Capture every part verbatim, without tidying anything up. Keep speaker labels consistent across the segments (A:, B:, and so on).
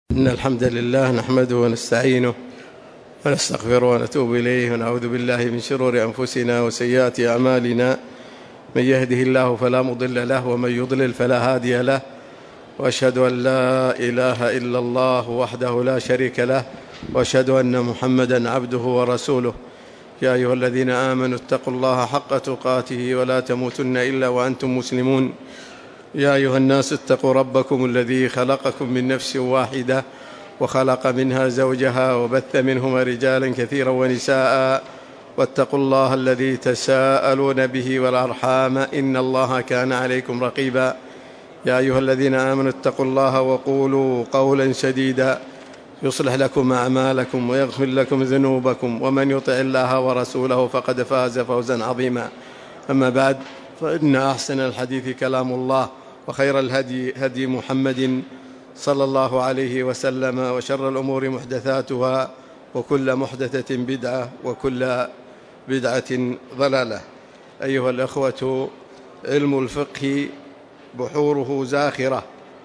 A: إن الحمد لله نحمده ونستعينه ونستغفره ونتوب إليه ونعوذ بالله من شرور أنفسنا وسيئات أعمالنا. من يهده الله فلا مضل له ومن يضلل فلا هادي له، وأشهد أن لا إله إلا الله وحده لا شريك له، وأشهد أن محمدًا عبده ورسوله. يا أيها الذين آمنوا اتقوا الله حق تقاته ولا تموتن إلا وأنتم مسلمون. يا أيها الناس اتقوا ربكم الذي خلقكم من نفس واحدة وخلق منها زوجها وبث منهما رجالا كثيرا ونساء، واتقوا الله الذي تساءلون به والأرحام إن الله كان عليكم رقيبا. يا أيها الذين آمنوا اتقوا الله وقولوا قولا سديدا يصلح لكم أعمالكم ويغفر لكم ذنوبكم، ومن يطع الله ورسوله فقد فاز فوزا عظيما. أما بعد، فإن أحسن الحديث كلام الله، وخير الهدي هدي محمد صلى الله عليه وسلم، وشر الأمور محدثاتها، وكل محدثة بدعة، وكل بدعة ضلالة. أيها الأخوة، علم الفقه بحوره زاخرة،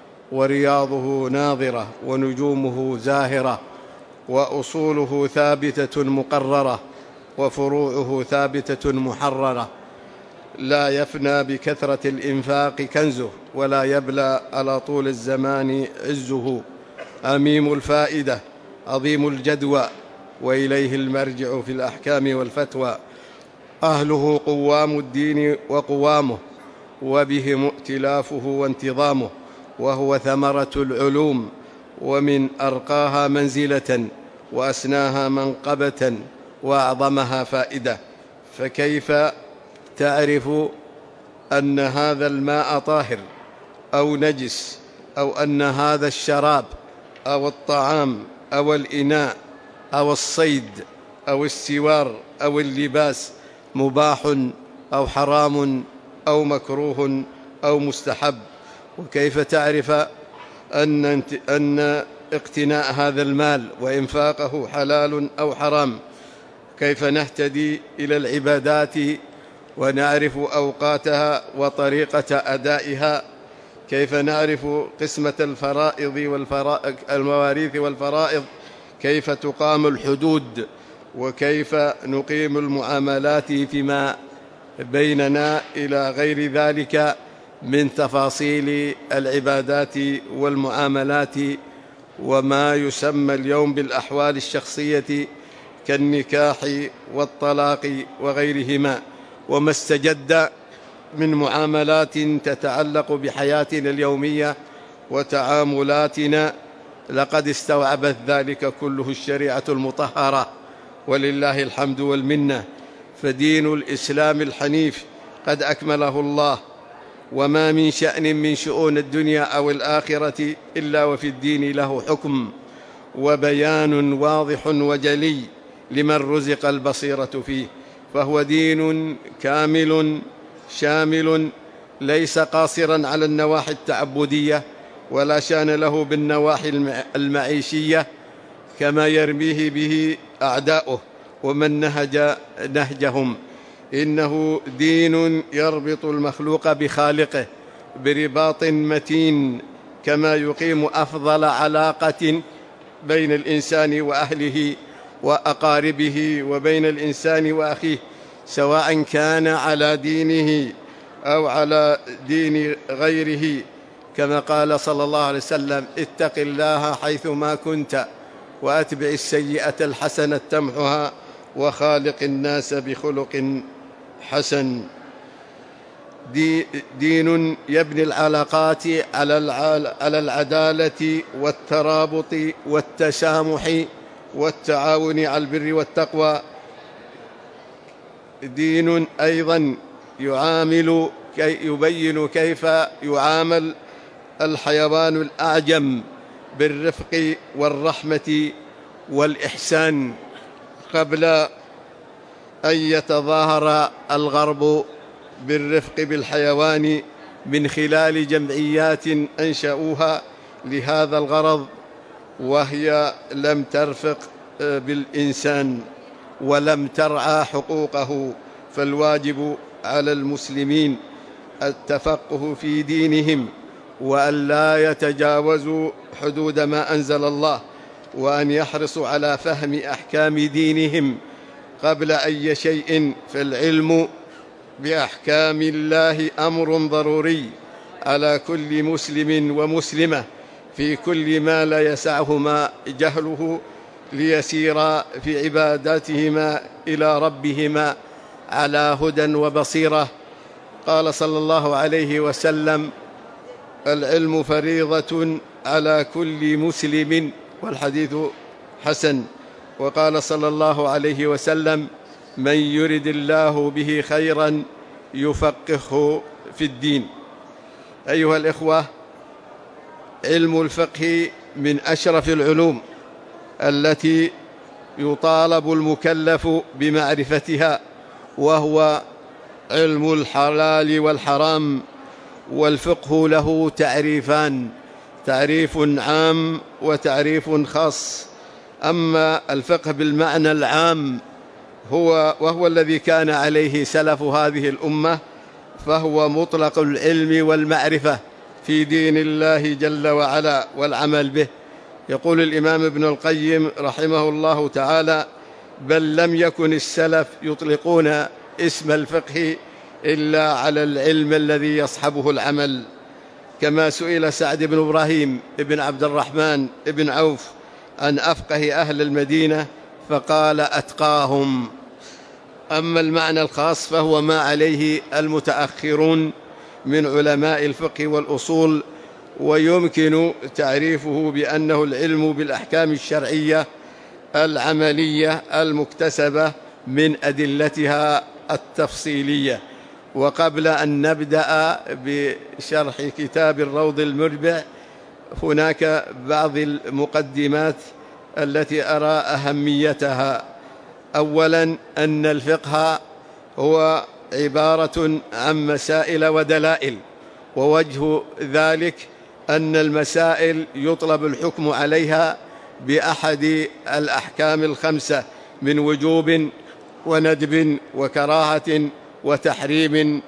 A: ورياضه ناظرة، ونجومه زاهرة، وأصوله ثابتة مقررة، وفروعه ثابتة محررة. لا يفنى بكثرة الإنفاق كنزه، ولا يبلى على طول الزمان عزه. عميم الفائدة عظيم الجدوى، وإليه المرجع في الأحكام والفتوى. أهله قوام الدين وقوامه، وبهم ائتلافه وانتظامه، وهو ثمرة العلوم، ومن أرقاها منزلة وأسناها منقبة وأعظمها فائدة. فكيف تعرف أن هذا الماء طاهر أو نجس، أو أن هذا الشراب أو الطعام أو الإناء أو الصيد أو السوار أو اللباس مباح أو حرام أو مكروه أو مستحب؟ وكيف تعرف أن, أن اقتناء هذا المال وإنفاقه حلال أو حرام؟ كيف نهتدي إلى العبادات ونعرف أوقاتها وطريقة أدائها؟ كيف نعرف قسمة الفرائض والمواريث والفرائض؟ كيف تقام الحدود؟ وكيف نقيم المعاملات فيما بيننا إلى غير ذلك من تفاصيل العبادات والمعاملات، وما يسمى اليوم بالأحوال الشخصية كالنكاح والطلاق وغيرهما، وما استجد من معاملات تتعلق بحياتنا اليومية وتعاملاتنا. لقد استوعبت ذلك كله الشريعة المطهرة، ولله الحمد والمنة. فدين الإسلام الحنيف قد أكمله الله، وما من شأن من شؤون الدنيا أو الآخرة إلا وفي الدين له حكم وبيان واضح وجلي لمن رزق البصيرة فيه. فهو دين كامل شامل، ليس قاصرا على النواحي التعبدية، ولا شان له بالنواحي المعيشية كما يرميه به أعداؤه ومن نهج نهجهم. إنه دين يربط المخلوق بخالقه برباط متين، كما يقيم أفضل علاقة بين الإنسان وأهله وأقاربه، وبين الإنسان وأخيه، سواء كان على دينه أو على دين غيره. كما قال صلى الله عليه وسلم: اتق الله حيثما كنت، وأتبع السيئة الحسنة تمحها، وخالق الناس بخلق حسن. دي دين يبني العلاقات على العدالة والترابط والتسامح والتعاون على البر والتقوى. دين أيضا يعامل كي يبين كيف يعامل الحيوان الأعجم بالرفق والرحمة والإحسان قبل أن يتظاهر الغرب بالرفق بالحيوان من خلال جمعيات أنشأوها لهذا الغرض، وهي لم ترفق بالإنسان ولم ترعى حقوقه. فالواجب على المسلمين التفقه في دينهم وأن لا يتجاوزوا حدود ما أنزل الله، وأن يحرصوا على فهم أحكام دينهم قبل أي شيء. فالعلم بأحكام الله أمر ضروري على كل مسلم ومسلمة في كل ما لا يسعهما جهله ليسير في عباداتهما إلى ربهما على هدى وبصيرة. قال صلى الله عليه وسلم: العلم فريضة على كل مسلم، والحديث حسن. وقال صلى الله عليه وسلم: من يرد الله به خيرا يفقهه في الدين. أيها الإخوة، علم الفقه من أشرف العلوم التي يطالب المكلف بمعرفتها، وهو علم الحلال والحرام. والفقه له تعريفان: تعريف عام وتعريف خاص. أما الفقه بالمعنى العام هو وهو الذي كان عليه سلف هذه الأمة، فهو مطلق العلم والمعرفة في دين الله جل وعلا والعمل به. يقول الإمام ابن القيم رحمه الله تعالى: بل لم يكن السلف يطلقون اسم الفقه إلا على العلم الذي يصحبه العمل. كما سئل سعد بن إبراهيم ابن عبد الرحمن ابن عوف عن أفقه أهل المدينة فقال: أتقاهم. أما المعنى الخاص فهو ما عليه المتأخرون من علماء الفقه والأصول، ويمكن تعريفه بأنه العلم بالأحكام الشرعية العملية المكتسبة من أدلتها التفصيلية. وقبل أن نبدأ بشرح كتاب الروض المربع، هناك بعض المقدمات التي أرى أهميتها. أولا، أن الفقه هو عبارة عن مسائل ودلائل، ووجه ذلك أن المسائل يطلب الحكم عليها بأحد الأحكام الخمسة من وجوب وندب وكراهة وتحريم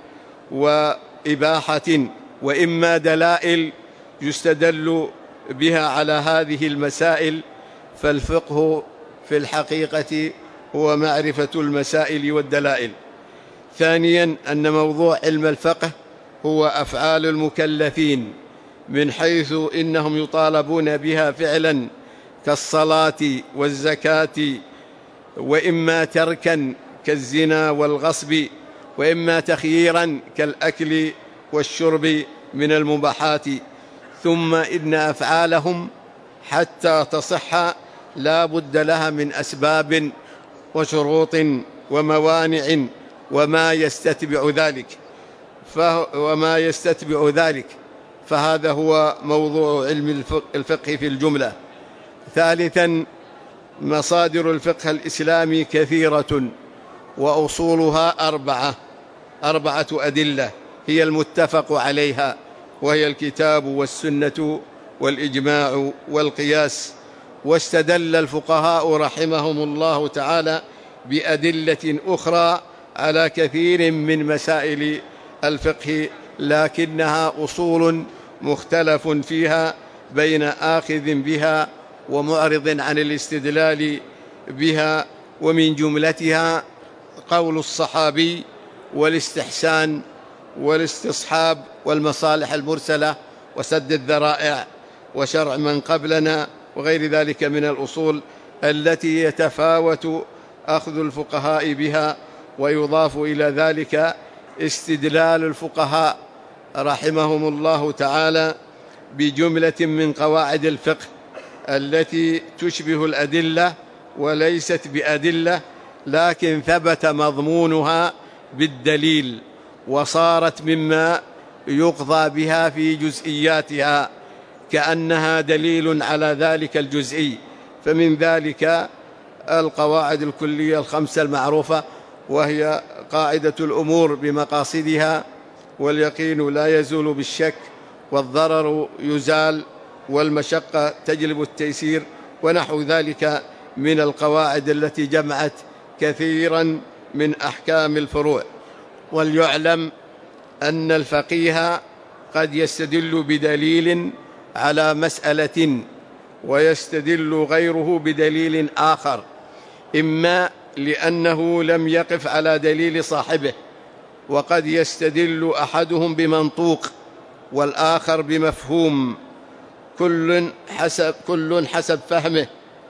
A: وإباحة، وإما دلائل يستدل بها على هذه المسائل. فالفقه في الحقيقة هو معرفة المسائل والدلائل. ثانيا، أن موضوع علم الفقه هو أفعال المكلفين، من حيث إنهم يطالبون بها فعلا كالصلاة والزكاة، وإما تركا كالزنا والغصب، وإما تخييرا كالأكل والشرب من المباحات. ثم إن أفعالهم حتى تصح لا بد لها من أسباب وشروط وموانع وما يستتبع ذلك وما يستتبع ذلك فهذا هو موضوع علم الفقه في الجملة. ثالثا، مصادر الفقه الإسلامي كثيرة، وأصولها أربعة أربعة أدلة هي المتفق عليها، وهي الكتاب والسنة والإجماع والقياس. واستدل الفقهاء رحمهم الله تعالى بأدلة أخرى على كثير من مسائل الفقه، لكنها أصول مختلف فيها بين آخذ بها ومعرض عن الاستدلال بها. ومن جملتها قول الصحابي والاستحسان والاستصحاب والمصالح المرسلة وسد الذرائع وشرع من قبلنا وغير ذلك من الأصول التي يتفاوت أخذ الفقهاء بها. ويضاف إلى ذلك استدلال الفقهاء رحمهم الله تعالى بجملة من قواعد الفقه التي تشبه الأدلة وليست بأدلة، لكن ثبت مضمونها بالدليل وصارت مما يقضى بها في جزئياتها كأنها دليل على ذلك الجزئي. فمن ذلك القواعد الكلية الخمسة المعروفة، وهي قاعدة الأمور بمقاصدها، واليقين لا يزول بالشك، والضرر يزال، والمشقة تجلب التيسير، ونحو ذلك من القواعد التي جمعت كثيرا من أحكام الفروع. وليعلم أن الفقيه قد يستدل بدليل على مسألة ويستدل غيره بدليل آخر، إما لأنه لم يقف على دليل صاحبه، وقد يستدل أحدهم بمنطوق والآخر بمفهوم، كل حسب, كل حسب فهمه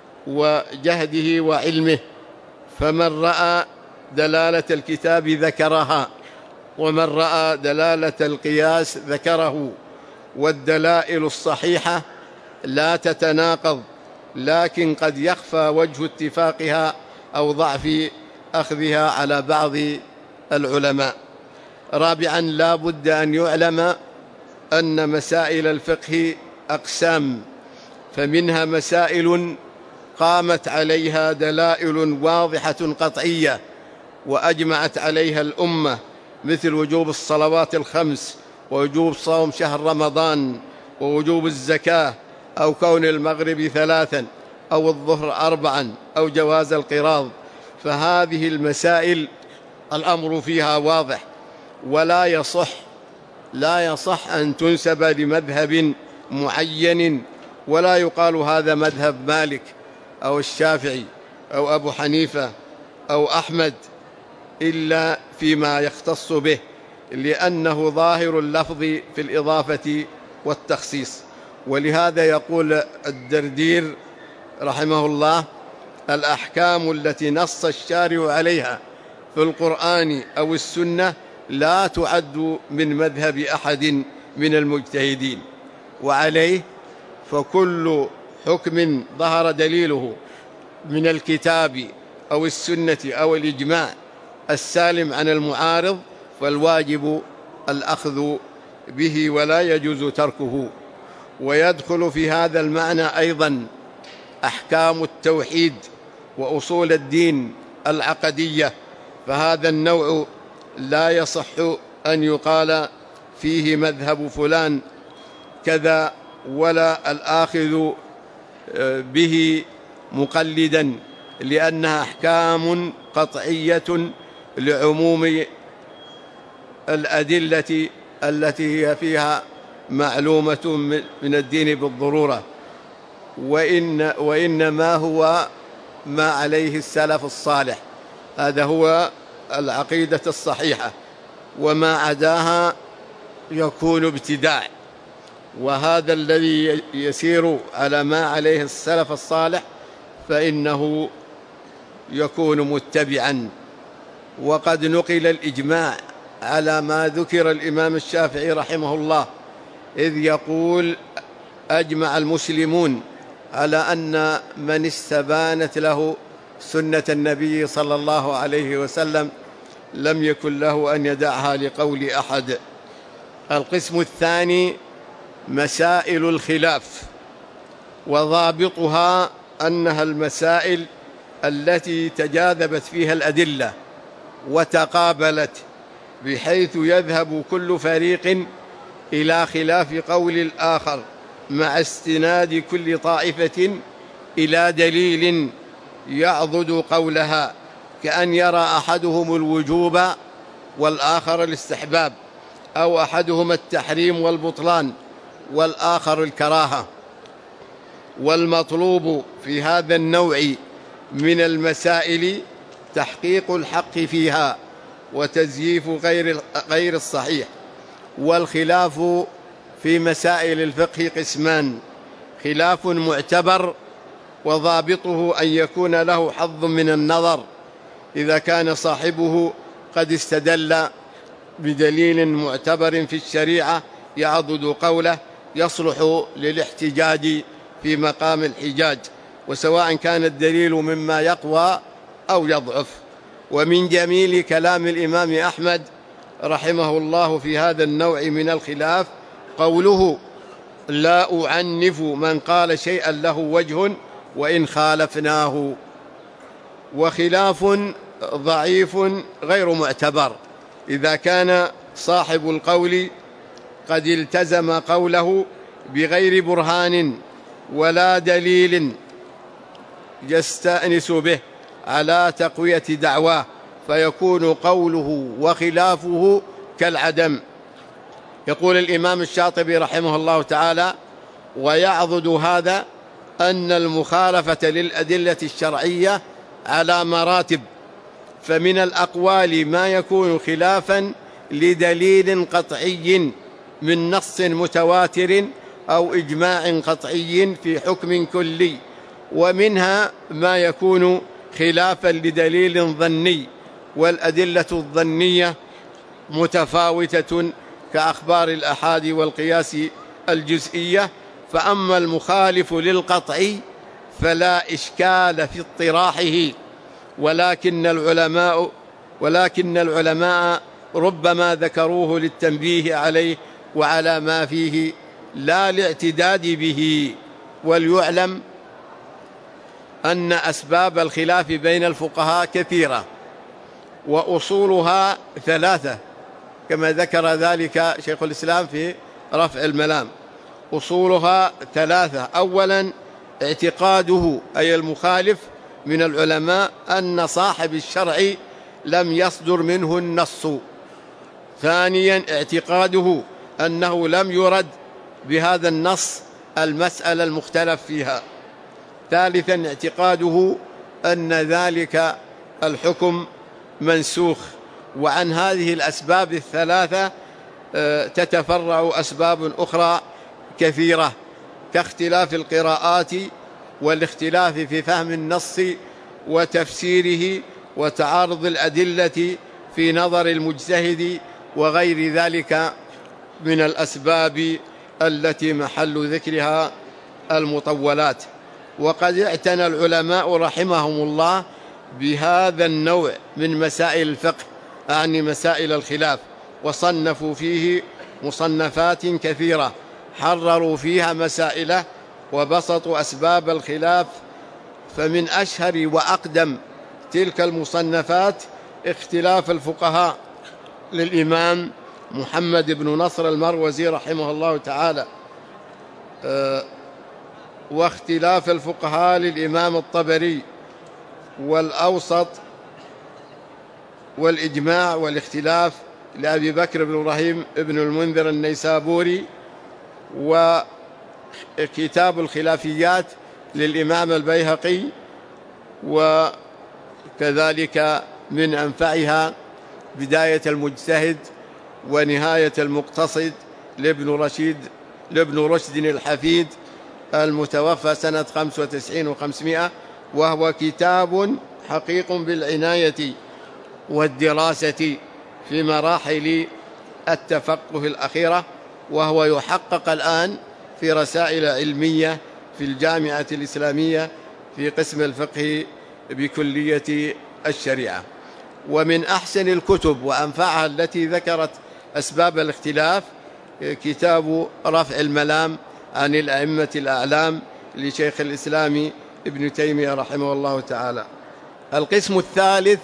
A: وجهده وعلمه. فمن رأى دلالة الكتاب ذكرها، ومن رأى دلالة القياس ذكره. والدلائل الصحيحة لا تتناقض، لكن قد يخفى وجه اتفاقها أو ضعف أخذها على بعض العلماء. رابعا، لا بد أن يعلم أن مسائل الفقه أقسام، فمنها مسائل قامت عليها دلائل واضحة قطعية وأجمعت عليها الأمة، مثل وجوب الصلوات الخمس، ووجوب صوم شهر رمضان، ووجوب الزكاة، أو كون المغرب ثلاثا، أو الظهر أربعا، أو جواز القراض. فهذه المسائل الأمر فيها واضح، ولا يصح لا يصح أن تنسب لمذهب معين، ولا يقال هذا مذهب مالك أو الشافعي أو أبو حنيفة أو أحمد إلا فيما يختص به، لأنه ظاهر اللفظ في الإضافة والتخصيص. ولهذا يقول الدردير رحمه الله: الأحكام التي نص الشارع عليها في القرآن أو السنة لا تعد من مذهب أحد من المجتهدين، وعليه فكل حكم ظهر دليله من الكتاب أو السنة أو الإجماع السالم عن المعارض فالواجب الأخذ به ولا يجوز تركه. ويدخل في هذا المعنى أيضا أحكام التوحيد وأصول الدين العقدية، فهذا النوع لا يصح أن يقال فيه مذهب فلان كذا، ولا الآخذ به مقلدا، لأنها أحكام قطعية لعموم الأدلة التي هي فيها معلومة من الدين بالضرورة. وإن وإنما هو ما عليه السلف الصالح، هذا هو العقيدة الصحيحة، وما عداها يكون ابتداع. وهذا الذي يسير على ما عليه السلف الصالح فإنه يكون متبعا. وقد نقل الإجماع على ما ذكر الإمام الشافعي رحمه الله، إذ يقول: أجمع المسلمون على أن من استبانت له سنة النبي صلى الله عليه وسلم لم يكن له أن يدعها لقول أحد. القسم الثاني مسائل الخلاف، وضابطها أنها المسائل التي تجاذبت فيها الأدلة وتقابلت، بحيث يذهب كل فريق إلى خلاف قول الآخر مع استناد كل طائفة إلى دليل يعضد قولها، كأن يرى أحدهم الوجوب والآخر الاستحباب، أو أحدهما التحريم والبطلان والآخر الكراهة. والمطلوب في هذا النوع من المسائل تحقيق الحق فيها وتزييف غير غير الصحيح. والخلاف في مسائل الفقه قسمان: خلاف معتبر وضابطه أن يكون له حظ من النظر، إذا كان صاحبه قد استدل بدليل معتبر في الشريعة يعضد قوله يصلح للاحتجاج في مقام الحجاج، وسواء كان الدليل مما يقوى أو يضعف. ومن جميل كلام الإمام أحمد رحمه الله في هذا النوع من الخلاف قوله: لا أعنف من قال شيئا له وجه وإن خالفناه. وخلاف ضعيف غير معتبر إذا كان صاحب القول قد التزم قوله بغير برهان ولا دليل يستأنس به على تقوية دعواه، فيكون قوله وخلافه كالعدم. يقول الإمام الشاطبي رحمه الله تعالى: ويعضد هذا أن المخالفة للأدلة الشرعية على مراتب، فمن الأقوال ما يكون خلافا لدليل قطعي من نص متواتر أو إجماع قطعي في حكم كلي، ومنها ما يكون خلافا لدليل ظني، والأدلة الظنية متفاوتة كأخبار الآحاد والقياس الجزئية. فأما المخالف للقطعي فلا إشكال في اطراحه، ولكن العلماء ولكن العلماء ربما ذكروه للتنبيه عليه وعلى ما فيه لا لاعتداد به. وليعلم أن أسباب الخلاف بين الفقهاء كثيرة، وأصولها ثلاثة كما ذكر ذلك شيخ الإسلام في رفع الملام. أصولها ثلاثة: أولا اعتقاده أي المخالف من العلماء أن صاحب الشرع لم يصدر منه النص. ثانيا اعتقاده أنه لم يرد بهذا النص المسألة المختلف فيها. ثالثا اعتقاده أن ذلك الحكم منسوخ. وعن هذه الأسباب الثلاثة تتفرع أسباب أخرى كثيرة، كاختلاف القراءات والاختلاف في فهم النص وتفسيره وتعارض الأدلة في نظر المجتهد وغير ذلك من الأسباب التي محل ذكرها المطولات. وقد اعتنى العلماء رحمهم الله بهذا النوع من مسائل الفقه، أعني مسائل الخلاف، وصنفوا فيه مصنفات كثيرة حرروا فيها مسائله وبسطوا أسباب الخلاف. فمن أشهر وأقدم تلك المصنفات اختلاف الفقهاء للإمام محمد بن نصر المروزي رحمه الله تعالى، أه واختلاف الفقهاء للإمام الطبري، والأوسط والإجماع والاختلاف لأبي بكر بن إبراهيم بن المنذر النيسابوري، وكتاب الخلافيات للإمام البيهقي، وكذلك من أنفعها بداية المجتهد ونهاية المقتصد لابن رشيد لابن رشد الحفيد المتوفى سنة خمسة وتسعين وخمسمائة، وهو كتاب حقيق بالعناية والدراسة في مراحل التفقه الأخيرة، وهو يحقق الآن في رسائل علمية في الجامعة الإسلامية في قسم الفقه بكلية الشريعة. ومن أحسن الكتب وأنفعها التي ذكرت أسباب الاختلاف كتاب رفع الملام عن الأئمة الأعلام لشيخ الإسلام ابن تيمية رحمه الله تعالى. القسم الثالث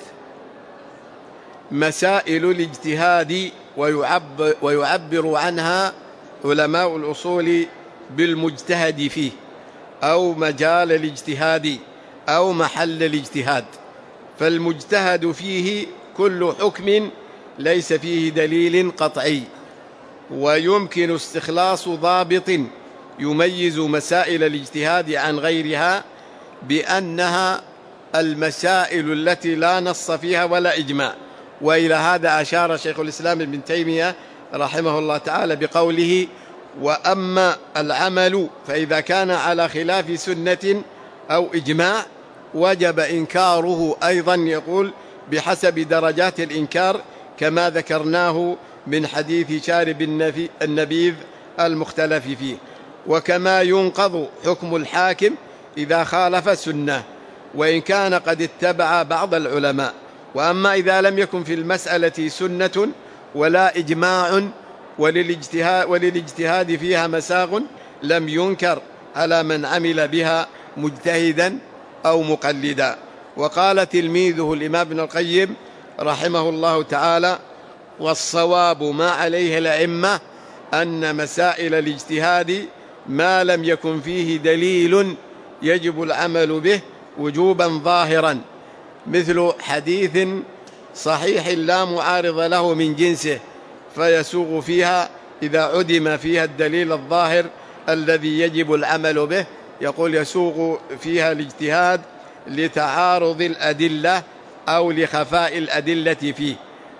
A: مسائل الاجتهاد، ويعبر, ويعبر عنها علماء الأصول بالمجتهد فيه، أو مجال الاجتهاد، أو محل الاجتهاد. فالمجتهد فيه كل حكم ليس فيه دليل قطعي، ويمكن استخلاص ضابط يميز مسائل الاجتهاد عن غيرها بأنها المسائل التي لا نص فيها ولا إجماع. وإلى هذا أشار شيخ الإسلام ابن تيمية رحمه الله تعالى بقوله: وأما العمل فإذا كان على خلاف سنة أو إجماع وجب إنكاره أيضا، يقول بحسب درجات الإنكار كما ذكرناه من حديث شارب النبيذ المختلف فيه، وكما ينقض حكم الحاكم إذا خالف سنة وإن كان قد اتبع بعض العلماء. وأما إذا لم يكن في المسألة سنة ولا إجماع وللاجتهاد, وللاجتهاد فيها مساغ لم ينكر على من عمل بها مجتهدا أو مقلدا. وقال تلميذه الإمام ابن القيم رحمه الله تعالى: والصواب ما عليه الأئمة أن مسائل الاجتهاد ما لم يكن فيه دليل يجب العمل به وجوبا ظاهرا، مثل حديث صحيح لا معارض له من جنسه فيسوغ فيها إذا عدم فيها الدليل الظاهر الذي يجب العمل به، يقول يسوغ فيها الاجتهاد لتعارض الأدلة أو لخفاء الأدلة فيه.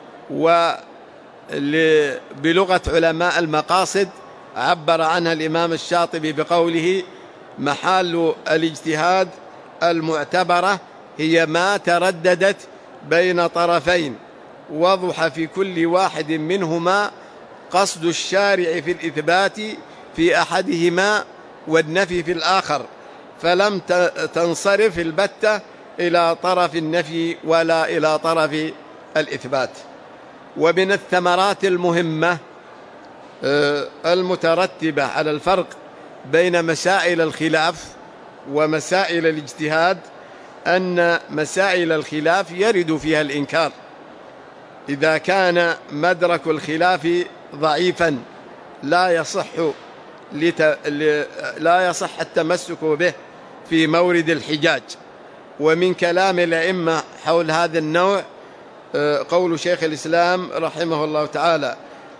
A: وبلغة علماء المقاصد عبر عنها الإمام الشاطبي بقوله: محال الاجتهاد المعتبرة هي ما ترددت بين طرفين وضح في كل واحد منهما قصد الشارع في الإثبات في أحدهما والنفي في الآخر، فلم تنصرف البتة إلى طرف النفي ولا إلى طرف الإثبات. ومن الثمرات المهمة المترتبة على الفرق بين مسائل الخلاف ومسائل الاجتهاد أن مسائل الخلاف يرد فيها الإنكار إذا كان مدرك الخلاف ضعيفا لا يصح لت... لا يصح التمسك به في مورد الحجاج. ومن كلام الأئمة حول هذا النوع قول شيخ الإسلام رحمه الله تعالى: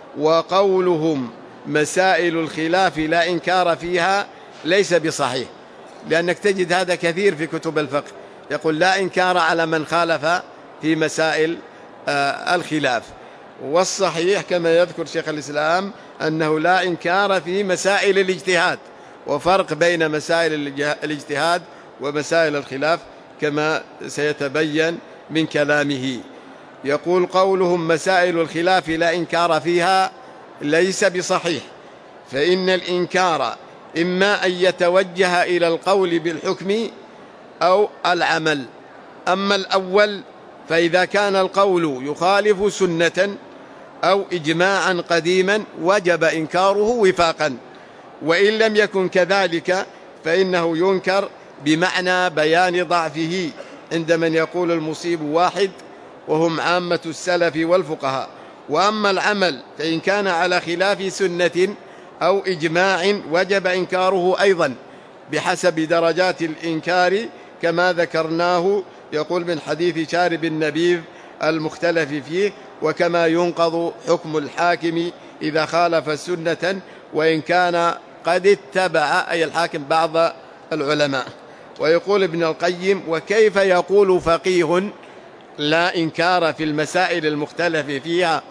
A: وقولهم مسائل الخلاف لا إنكار فيها ليس بصحيح، لأنك تجد هذا كثير في كتب الفقه، يقول لا إنكار على من خالف في مسائل الخلاف. والصحيح كما يذكر شيخ الإسلام أنه لا إنكار في مسائل الاجتهاد، وفرق بين مسائل الاجتهاد ومسائل الخلاف كما سيتبين من كلامه. يقول قولهم مسائل الخلاف لا إنكار فيها ليس بصحيح، فإن الإنكار إما أن يتوجه إلى القول بالحكم أو العمل. أما الأول فإذا كان القول يخالف سنة أو إجماعا قديما وجب إنكاره وفاقا، وإن لم يكن كذلك فإنه ينكر بمعنى بيان ضعفه عند من يقول المصيب واحد وهم عامة السلف والفقهاء. وأما العمل فإن كان على خلاف سنة أو إجماع وجب إنكاره أيضا بحسب درجات الإنكار كما ذكرناه، يقول من حديث شارب النبيذ المختلف فيه، وكما ينقض حكم الحاكم إذا خالف سنة وإن كان قد اتبع أي الحاكم بعض العلماء. ويقول ابن القيم: وكيف يقول فقيه لا إنكار في المسائل المختلف فيها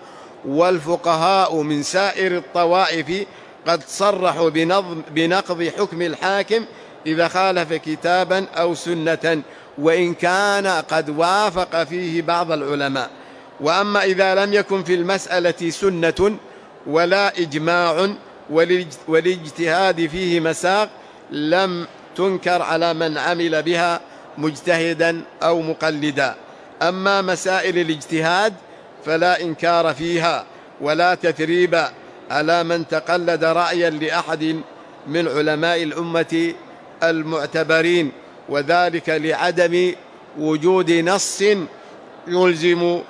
A: والفقهاء من سائر الطوائف قد صرحوا بنظم بنقض حكم الحاكم إذا خالف كتابا أو سنة وإن كان قد وافق فيه بعض العلماء. وأما إذا لم يكن في المسألة سنة ولا إجماع والاجتهاد فيه مساق لم تنكر على من عمل بها مجتهدا أو مقلدا. أما مسائل الاجتهاد فلا إنكار فيها ولا تثريب على من تقلد رأيا لأحد من علماء الأمة المعتبرين، وذلك لعدم وجود نص يلزم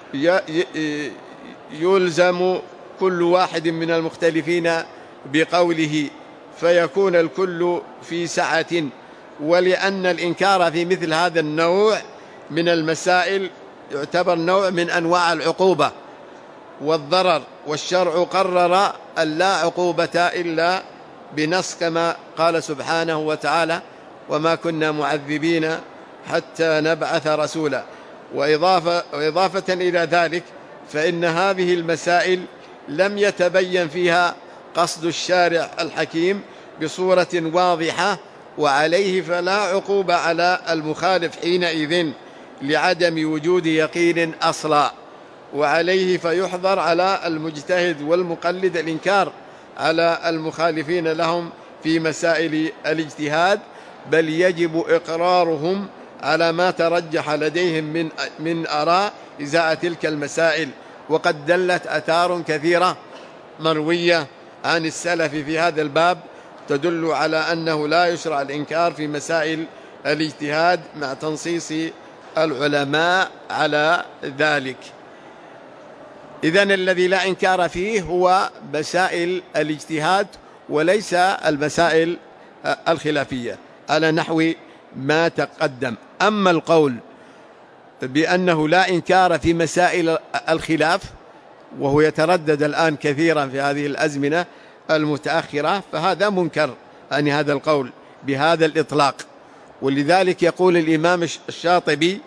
A: يلزم كل واحد من المختلفين بقوله فيكون الكل في سعة. ولأن الإنكار في مثل هذا النوع من المسائل يعتبر نوع من أنواع العقوبة والضرر، والشرع قرر أن لا عقوبة إلا بنص كما قال سبحانه وتعالى: وما كنا معذبين حتى نبعث رسولا. وإضافة, وإضافة إلى ذلك فإن هذه المسائل لم يتبين فيها قصد الشارع الحكيم بصورة واضحة، وعليه فلا عقوبة على المخالف حينئذ لعدم وجود يقين أصلا، وعليه فيحظر على المجتهد والمقلد الإنكار على المخالفين لهم في مسائل الاجتهاد، بل يجب إقرارهم على ما ترجح لديهم من من آراء إزاء تلك المسائل. وقد دلت آثار كثيرة مروية عن السلف في هذا الباب تدل على أنه لا يشرع الإنكار في مسائل الاجتهاد مع تنصيص العلماء على ذلك. إذن الذي لا إنكار فيه هو مسائل الاجتهاد وليس المسائل الخلافية على نحو ما تقدم. أما القول بأنه لا إنكار في مسائل الخلاف وهو يتردد الآن كثيرا في هذه الأزمنة المتأخرة، فهذا منكر أن هذا القول بهذا الإطلاق. ولذلك يقول الإمام الشاطبي،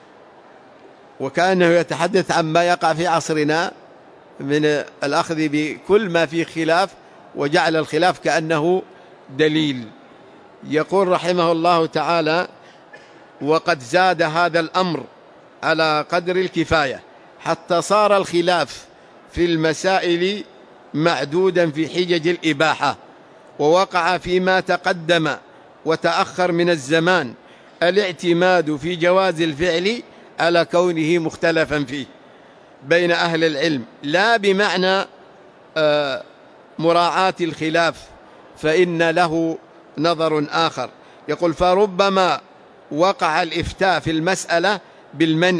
A: وكأنه يتحدث عما يقع في عصرنا من الأخذ بكل ما فيه خلاف وجعل الخلاف كأنه دليل. يقول رحمه الله تعالى: وقد زاد هذا الأمر على قدر الكفاية حتى صار الخلاف في المسائل معدودا في حجج الإباحة، ووقع فيما تقدم وتأخر من الزمان الاعتماد في جواز الفعل على كونه مختلفا فيه بين أهل العلم، لا بمعنى مراعاة الخلاف، فإن له نظر آخر. يقول: فربما وقع الإفتاء في المسألة بالمنع،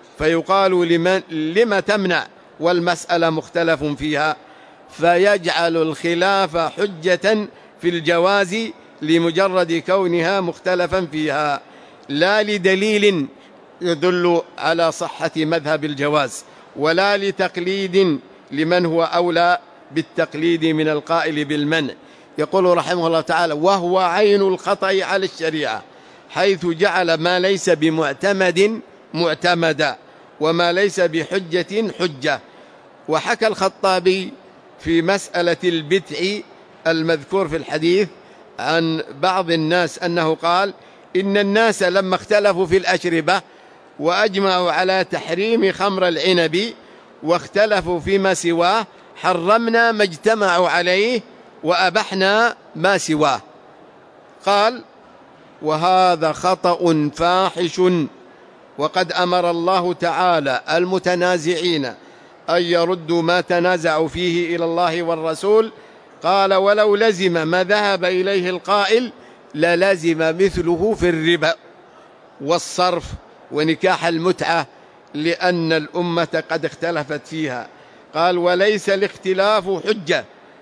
A: فيقال لمن لم تمنع والمسألة مختلف فيها، فيجعل الخلاف حجة في الجواز لمجرد كونها مختلفا فيها، لا لدليل يدل على صحة مذهب الجواز، ولا لتقليد لمن هو أولى بالتقليد من القائل بالمنع. يقول رحمه الله تعالى: وهو عين الخطأ على الشريعة، حيث جعل ما ليس بمعتمد معتمدا، وما ليس بحجة حجة. وحكى الخطابي في مسألة البدع المذكور في الحديث عن بعض الناس أنه قال: إن الناس لما اختلفوا في الأشربة وأجمعوا على تحريم خمر العنب واختلفوا فيما سواه، حرمنا ما اجتمعوا عليه وأبحنا ما سواه. قال: وهذا خطأ فاحش، وقد أمر الله تعالى المتنازعين أن يردوا ما تنازعوا فيه إلى الله والرسول. قال: ولو لزم ما ذهب إليه القائل للزم مثله في الربا والصرف ونكاح المتعة، لأن الأمة قد اختلفت فيها. قال: وليس الاختلاف حجة،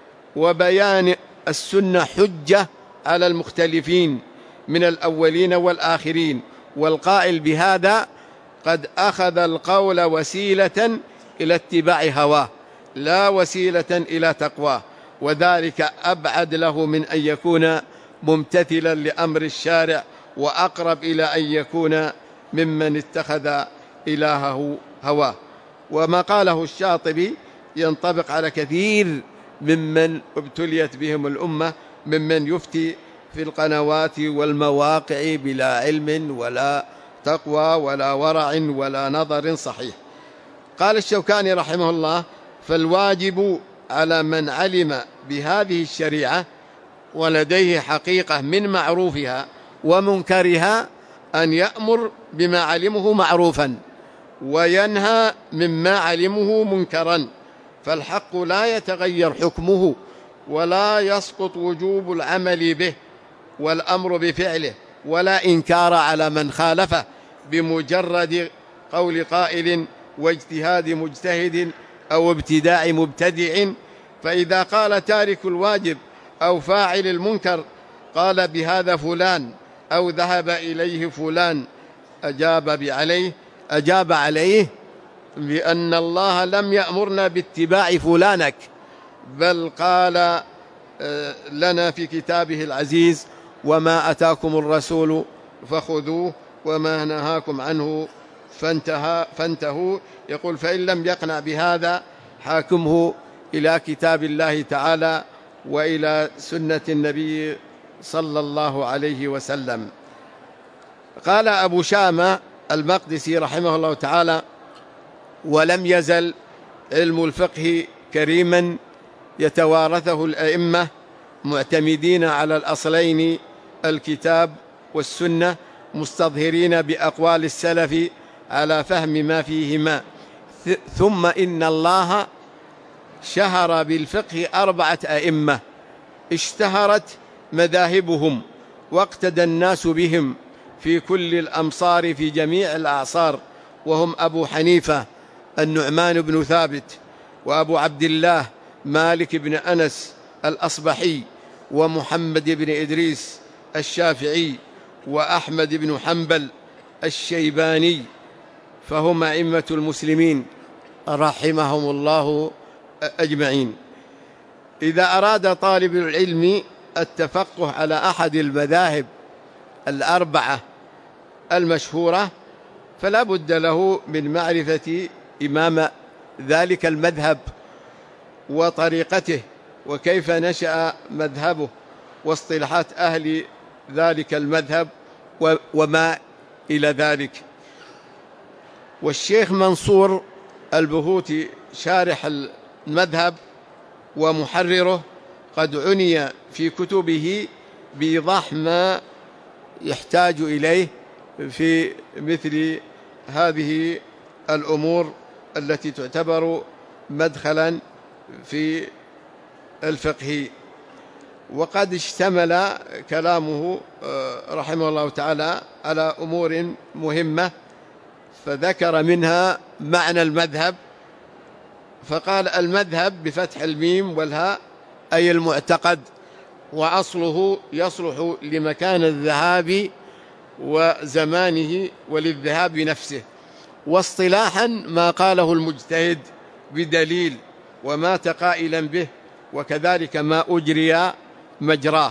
A: وبيان السنة حجة على المختلفين من الأولين والآخرين، والقائل بهذا قد أخذ القول وسيلة إلى اتباع هواه لا وسيلة إلى تقواه، وذلك أبعد له من أن يكون ممتثلا لأمر الشارع، وأقرب إلى أن يكون ممن اتخذ إلهه هواه. وما قاله الشاطبي ينطبق على كثير ممن ابتليت بهم الأمة، ممن يفتي في القنوات والمواقع بلا علم ولا تقوى ولا ورع ولا نظر صحيح. قال الشوكاني رحمه الله: فالواجب على من علم بهذه الشريعة ولديه حقيقة من معروفها ومنكرها أن يأمر بما علمه معروفا وينهى مما علمه منكرا، فالحق لا يتغير حكمه ولا يسقط وجوب العمل به والأمر بفعله ولا إنكار على من خالفه بمجرد قول قائل واجتهاد مجتهد أو ابتداع مبتدع. فإذا قال تارك الواجب أو فاعل المنكر قال بهذا فلان أو ذهب إليه فلان، أجاب عليه أجاب عليه بأن الله لم يأمرنا باتباع فلانك، بل قال لنا في كتابه العزيز: وما أتاكم الرسول فخذوه وما نهاكم عنه فانتهى فانتهوا. يقول: فإن لم يقنع بهذا حاكمه إلى كتاب الله تعالى وإلى سنة النبي صلى الله عليه وسلم. قال أبو شامة المقدسي رحمه الله تعالى: ولم يزل علم الفقه كريما يتوارثه الأئمة معتمدين على الأصلين الكتاب والسنة، مستظهرين بأقوال السلف على فهم ما فيهما. ثم إن الله شهر بالفقه أربعة أئمة اشتهرت مذاهبهم واقتدى الناس بهم في كل الأمصار في جميع الأعصار، وهم أبو حنيفة النعمان بن ثابت، وأبو عبد الله مالك بن أنس الأصبحي، ومحمد بن إدريس الشافعي، وأحمد بن حنبل الشيباني، فهم أئمة المسلمين. رحمهم الله أجمعين. إذا أراد طالب العلم التفقه على أحد المذاهب الأربعة المشهورة فلا بد له من معرفة إمام ذلك المذهب وطريقته وكيف نشأ مذهبه واصطلاحات أهل ذلك المذهب وما إلى ذلك. والشيخ منصور البهوتي شارح المذهب ومحرره قد عني في كتبه بإيضاح ما يحتاج إليه في مثل هذه الأمور التي تعتبر مدخلا في الفقه. وقد اشتمل كلامه رحمه الله تعالى على أمور مهمة، فذكر منها معنى المذهب، فقال المذهب بفتح الميم والهاء أي المعتقد، وأصله يصلح لمكان الذهاب وزمانه وللذهاب نفسه، واصطلاحا ما قاله المجتهد بدليل ومات قائلا به، وكذلك ما أجري مجراه.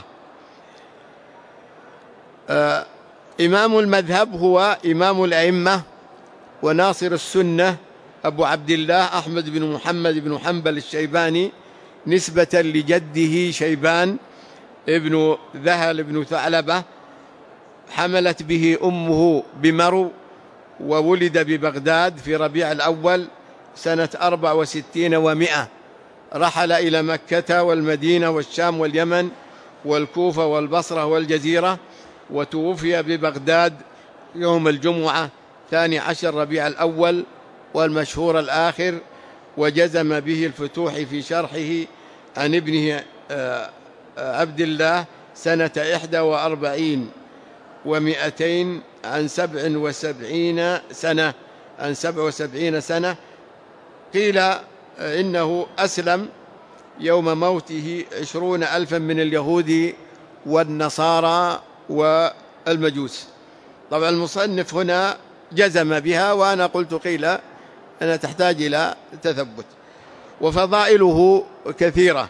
A: آه إمام المذهب هو إمام الأئمة وناصر السنة أبو عبد الله أحمد بن محمد بن حنبل الشيباني، نسبة لجده شيبان ابن ذهل بن ثعلبة، حملت به أمه بمرو، وولد ببغداد في ربيع الأول سنة أربع وستين ومائة. رحل إلى مكة والمدينة والشام واليمن والكوفة والبصرة والجزيرة، وتوفي ببغداد يوم الجمعة ثاني عشر ربيع الأول والمشهور الآخر، وجزم به الفتوح في شرحه عن ابنه عبد الله سنة إحدى وأربعين ومئتين عن سبع وسبعين سنة عن سبع وسبعين سنة. قيل إنه أسلم يوم موته عشرون ألفا من اليهود والنصارى والمجوس. طبعا المصنف هنا جزم بها، وأنا قلت قيل أنها تحتاج إلى تثبت. وفضائله كثيرة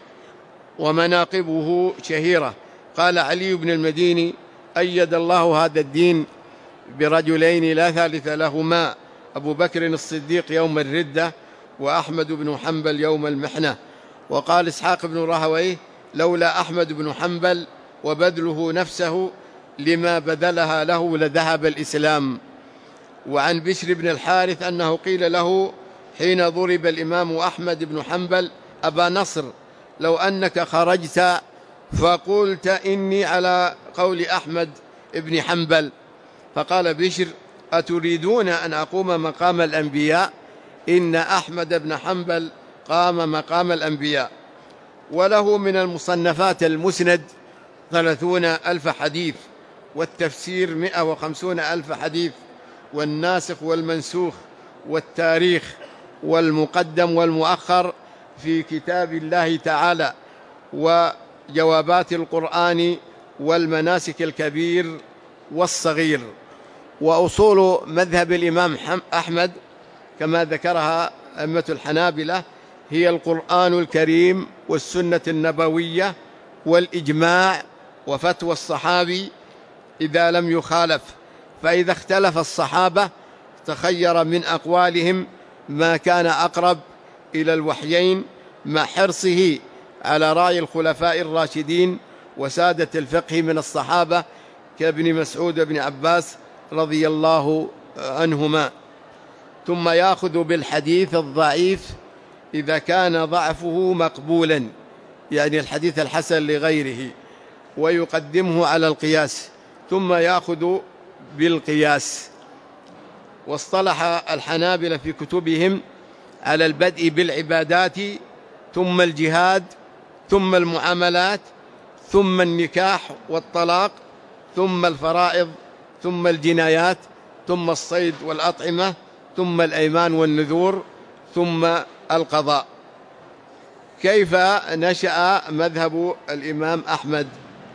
A: ومناقبه شهيرة. قال علي بن المديني: أيد الله هذا الدين برجلين لا ثالث لهما، أبو بكر الصديق يوم الردة، وأحمد بن حنبل يوم المحنة. وقال إسحاق بن راهويه: لولا أحمد بن حنبل وبذله نفسه لما بذلها له لذهب الإسلام. وعن بشر بن الحارث أنه قيل له حين ضرب الإمام أحمد بن حنبل: أبا نصر، لو أنك خرجت فقلت إني على قول أحمد بن حنبل. فقال بشر: أتريدون أن أقوم مقام الأنبياء؟ إن أحمد بن حنبل قام مقام الأنبياء. وله من المصنفات المسند ثلاثون ألف حديث، والتفسير مئة وخمسون ألف حديث، والناسخ والمنسوخ، والتاريخ، والمقدم والمؤخر في كتاب الله تعالى، وجوابات القرآن، والمناسك الكبير والصغير. وأصول مذهب الإمام أحمد كما ذكرها أئمة الحنابلة هي القرآن الكريم والسنة النبوية والإجماع وفتوى الصحابي إذا لم يخالف، فإذا اختلف الصحابة تخير من أقوالهم ما كان أقرب إلى الوحيين، مع حرصه على رأي الخلفاء الراشدين وسادة الفقه من الصحابة كابن مسعود بن عباس رضي الله عنهما. ثم يأخذ بالحديث الضعيف إذا كان ضعفه مقبولا، يعني الحديث الحسن لغيره، ويقدمه على القياس، ثم يأخذ بالقياس. واصطلح الحنابلة في كتبهم على البدء بالعبادات، ثم الجهاد، ثم المعاملات، ثم النكاح والطلاق، ثم الفرائض، ثم الجنايات، ثم الصيد والأطعمة، ثم الأيمان والنذور، ثم القضاء. كيف نشأ مذهب الإمام أحمد؟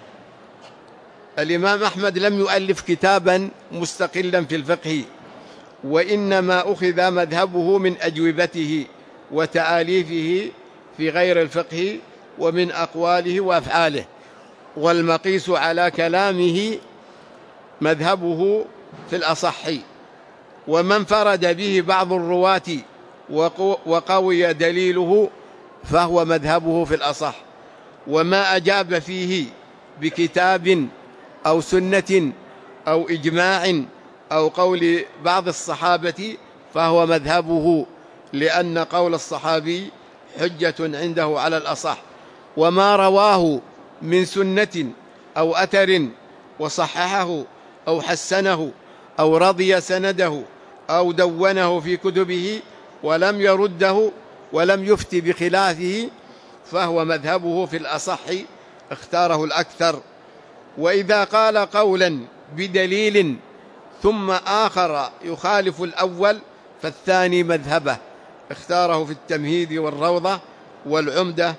A: الإمام أحمد لم يؤلف كتابا مستقلا في الفقه، وإنما أخذ مذهبه من أجوبته وتآليفه في غير الفقه ومن أقواله وأفعاله، والمقيس على كلامه مذهبه في الأصح، ومن فرد به بعض الرواة وقوي دليله فهو مذهبه في الأصح، وما أجاب فيه بكتاب أو سنة أو إجماع أو قول بعض الصحابة فهو مذهبه، لأن قول الصحابي حجة عنده على الأصح، وما رواه من سنة أو أثر وصححه أو حسنه أو رضي سنده أو دونه في كتبه ولم يرده ولم يفت بخلافه فهو مذهبه في الأصح، اختاره الأكثر. وإذا قال قولا بدليل ثم آخر يخالف الأول فالثاني مذهبه، اختاره في التمهيد والروضة والعمدة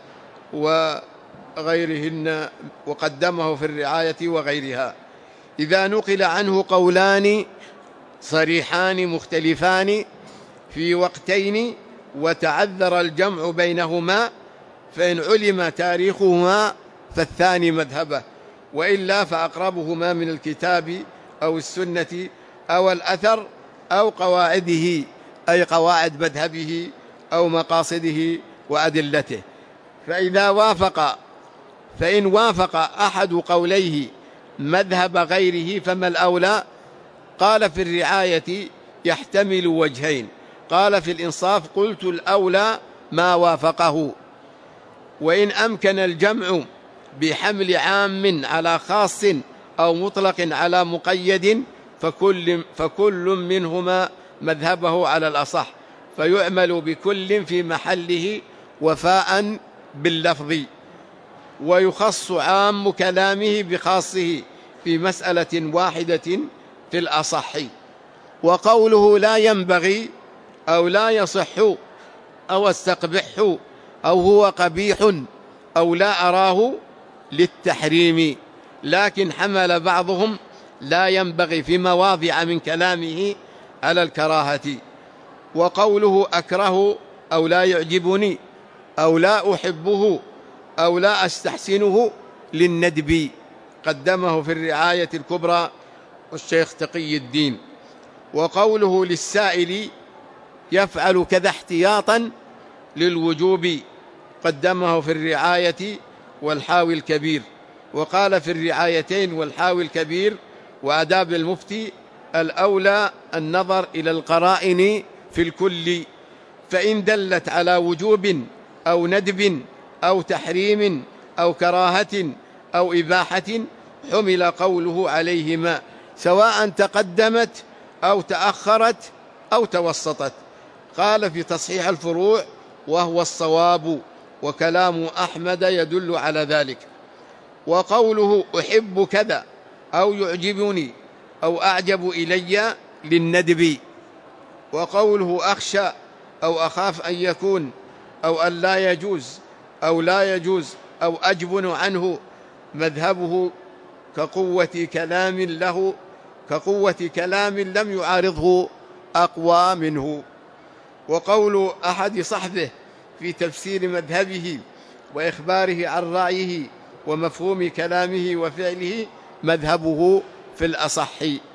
A: وغيرهن، وقدمه في الرعاية وغيرها. إذا نقل عنه قولان صريحان مختلفان في وقتين وتعذر الجمع بينهما فإن علم تاريخهما فالثاني مذهبه، وإلا فأقربهما من الكتاب أو السنة أو الأثر أو قواعده، أي قواعد مذهبه أو مقاصده وأدلته. فإذا وافق فإن وافق أحد قوليه مذهب غيره فما الأولى؟ قال في الرعاية يحتمل وجهين، قال في الإنصاف قلت الأولى ما وافقه. وإن أمكن الجمع بحمل عام على خاص أو مطلق على مقيد فكل, فكل منهما مذهبه على الأصح، فيعمل بكل في محله وفاء باللفظ، ويخص عام كلامه بخاصه في مسألة واحدة في الأصح. وقوله لا ينبغي أو لا يصح أو استقبح أو هو قبيح أو لا أراه للتحريم، لكن حمل بعضهم لا ينبغي في مواضع من كلامه على الكراهة. وقوله أكره أو لا يعجبني أو لا أحبه أو لا أستحسنه للندب، قدمه في الرعاية الكبرى والشيخ تقي الدين. وقوله للسائل يفعل كذا احتياطا للوجوب، قدمه في الرعاية والحاوي الكبير. وقال في الرعايتين والحاوي الكبير وآداب المفتي الأولى النظر إلى القرائن في الكل، فإن دلت على وجوب أو ندب أو تحريم أو كراهة أو إباحة حمل قوله عليهما، سواء تقدمت أو تأخرت أو توسطت. قال في تصحيح الفروع وهو الصواب، وكلام أحمد يدل على ذلك. وقوله أحب كذا أو يعجبني أو أعجب إلي للندب. وقوله أخشى أو أخاف أن يكون أو أن لا يجوز أو لا يجوز أو أجبن عنه مذهبه كقوة كلام له كقوة كلام لم يعارضه أقوى منه. وقول أحد صحبه في تفسير مذهبه وإخباره عن رأيه ومفهوم كلامه وفعله مذهبه في الأصح،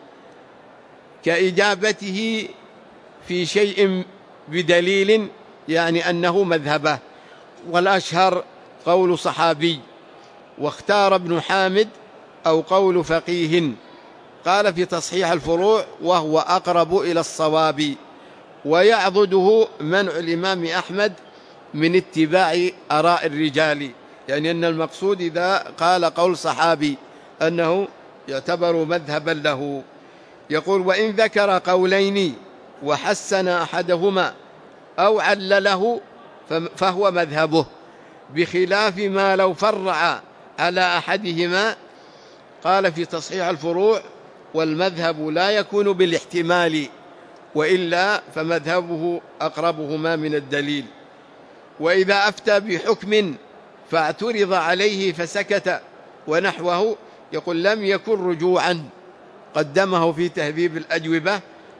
A: كإجابته في شيء بدليل يعني أنه مذهبه. والأشهر قول صحابي، واختار ابن حامد أو قول فقيه. قال في تصحيح الفروع وهو أقرب إلى الصواب، ويعضده منع الإمام أحمد من اتباع آراء الرجال، يعني أن المقصود إذا قال قول صحابي أنه يعتبر مذهبا له. يقول وإن ذكر قولين وحسن أحدهما أو علله فهو مذهبه، بخلاف ما لو فرع على أحدهما. قال في تصحيح الفروع والمذهب لا يكون بالاحتمال، وإلا فمذهبه أقربهما من الدليل. وإذا أفتى بحكم فاعترض عليه فسكت ونحوه يقول لم يكن رجوعا، قدمه في تهذيب الأجوبة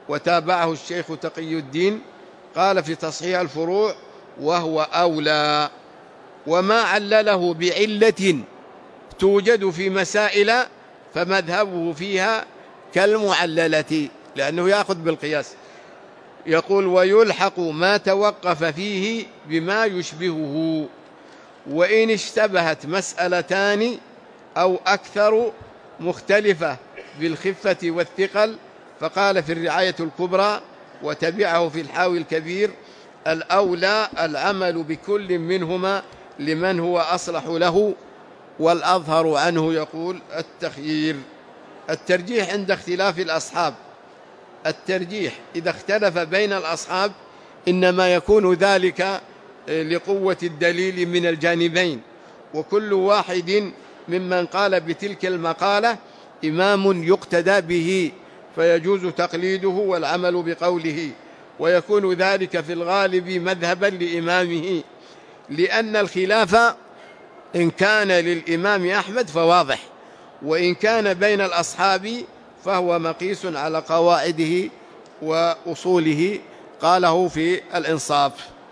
A: وتابعه الشيخ تقي الدين، قال في تصحيح الفروع: وهو أولى. وما علله بعلة توجد في مسائل فمذهبه فيها كالمعللة، لأنه يأخذ بالقياس. يقول: ويلحق ما توقف فيه بما يشبهه، وإن اشتبهت مسألتان أو أكثر مختلفة بالخفة والثقل، فقال في الرعاية الكبرى وتبعه في الحاوي الكبير: الأولى العمل بكل منهما لمن هو أصلح له، والأظهر عنه يقول التخيير. الترجيح عند اختلاف الأصحاب. الترجيح إذا اختلف بين الأصحاب إنما يكون ذلك لقوة الدليل من الجانبين، وكل واحد ممن قال بتلك المقالة إمام يقتدى به، فيجوز تقليده والعمل بقوله، ويكون ذلك في الغالب مذهبا لإمامه، لأن الخلاف إن كان للإمام أحمد فواضح، وإن كان بين الأصحاب فهو مقيس على قواعده وأصوله، قاله في الإنصاف.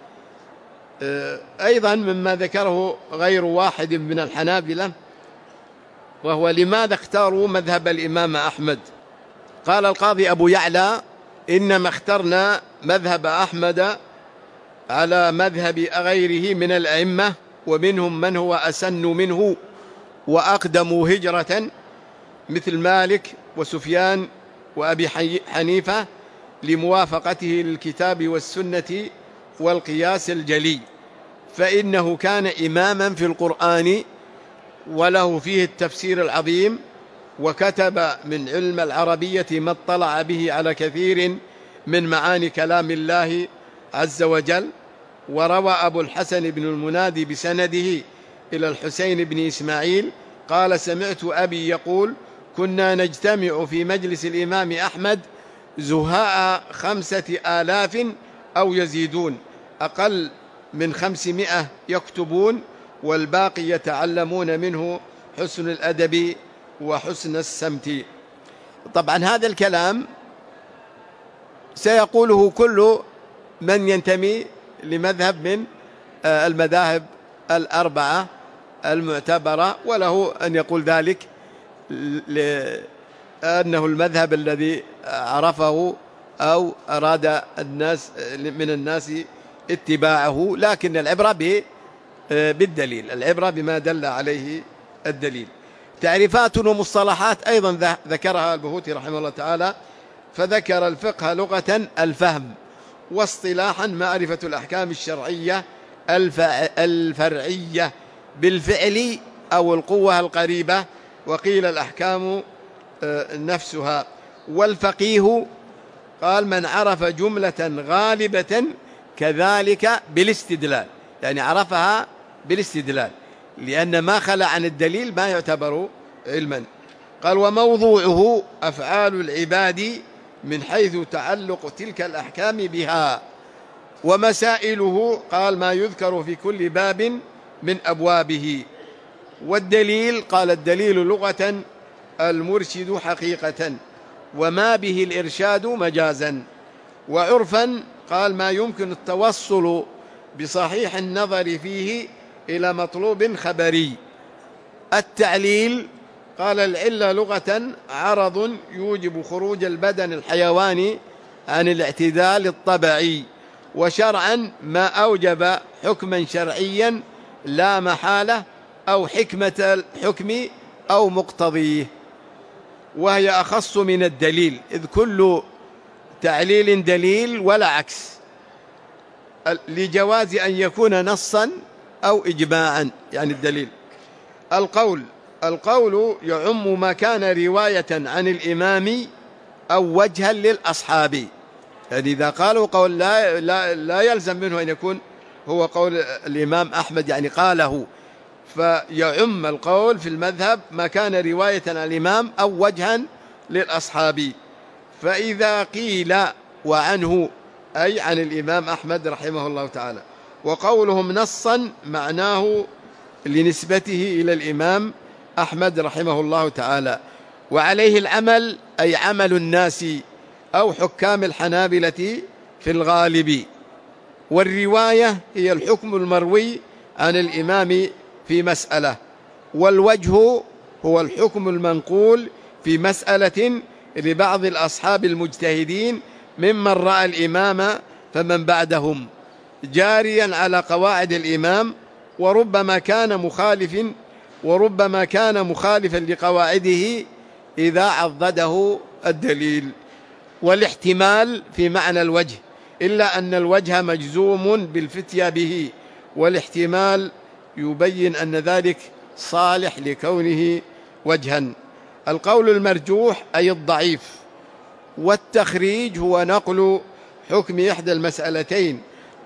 A: أيضا مما ذكره غير واحد من الحنابلة، وهو لماذا اختاروا مذهب الإمام أحمد. قال القاضي أبو يعلى: إنما اخترنا مذهب أحمد على مذهب غيره من الأئمة، ومنهم من هو أسن منه وأقدم هجرة، مثل مالك وسفيان وأبي حنيفة، لموافقته للكتاب والسنة والقياس الجلي، فإنه كان إماما في القرآن وله فيه التفسير العظيم، وكتب من علم العربية ما اطلع به على كثير من معاني كلام الله عز وجل. وروى أبو الحسن بن المنادي بسنده إلى الحسين بن إسماعيل قال: سمعت أبي يقول: كنا نجتمع في مجلس الإمام أحمد زهاء خمسة آلاف أو يزيدون، أقل من خمسمائة يكتبون، والباقي يتعلمون منه حسن الأدب وحسن السمت. طبعا هذا الكلام سيقوله كل من ينتمي لمذهب من المذاهب الأربعة المعتبرة، وله أن يقول ذلك لأنه المذهب الذي عرفه أو أراد الناس من الناس اتباعه، لكن العبرة بالدليل، العبرة بما دل عليه الدليل. تعريفات ومصطلحات أيضا ذكرها البهوتي رحمه الله تعالى، فذكر الفقه لغة الفهم، واصطلاحا معرفة الأحكام الشرعية الفرعية بالفعل أو القوة القريبة، وقيل الأحكام نفسها. والفقيه قال: من عرف جملة غالبة كذلك بالاستدلال، يعني عرفها بالاستدلال، لأن ما خلى عن الدليل ما يعتبر علما. قال: وموضوعه أفعال العباد من حيث تعلق تلك الأحكام بها. ومسائله قال: ما يذكر في كل باب من أبوابه. والدليل قال: الدليل لغة المرشد حقيقة، وما به الإرشاد مجازا. وعرفا قال: ما يمكن التوصل بصحيح النظر فيه إلى مطلوب خبري. التعليل قال: العلة لغة عرض يوجب خروج البدن الحيواني عن الاعتدال الطبيعي، وشرعا ما أوجب حكما شرعيا لا محالة أو حكمة الحكم أو مقتضيه، وهي أخص من الدليل، إذ كل تعليل دليل ولا عكس، لجواز أن يكون نصا أو إجماعا، يعني الدليل. القول القول يعم ما كان رواية عن الإمام أو وجها للأصحاب، يعني إذا قالوا قول لا, لا, لا يلزم منه أن يكون هو قول الإمام أحمد، يعني قاله، فيعم القول في المذهب ما كان رواية عن الإمام أو وجها للأصحاب. فإذا قيل وعنه أي عن الإمام أحمد رحمه الله تعالى، وقولهم نصا معناه لنسبته إلى الإمام أحمد رحمه الله تعالى. وعليه العمل أي عمل الناس أو حكام الحنابلة في الغالب. والرواية هي الحكم المروي عن الإمام في مسألة، والوجه هو الحكم المنقول في مسألة لبعض الأصحاب المجتهدين ممن رأى الإمام فمن بعدهم جاريا على قواعد الإمام، وربما كان مخالف وربما كان مخالفا لقواعده إذا عضده الدليل. والاحتمال في معنى الوجه، إلا أن الوجه مجزوم بالفتية به، والاحتمال يبين أن ذلك صالح لكونه وجها. القول المرجوح أي الضعيف. والتخريج هو نقل حكم إحدى المسألتين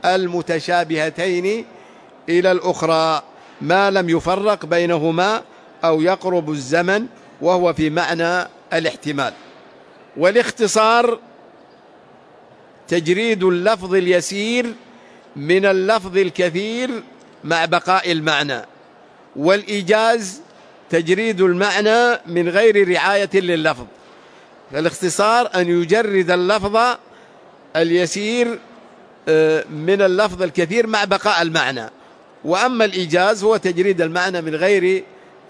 A: المتشابهتين إلى الأخرى ما لم يفرق بينهما أو يقرب الزمن، وهو في معنى الاحتمال. والاختصار تجريد اللفظ اليسير من اللفظ الكثير مع بقاء المعنى. والإيجاز تجريد المعنى من غير رعاية لللفظ. فالاختصار أن يجرد اللفظ اليسير من اللفظ الكثير مع بقاء المعنى. وأما الإيجاز هو تجريد المعنى من غير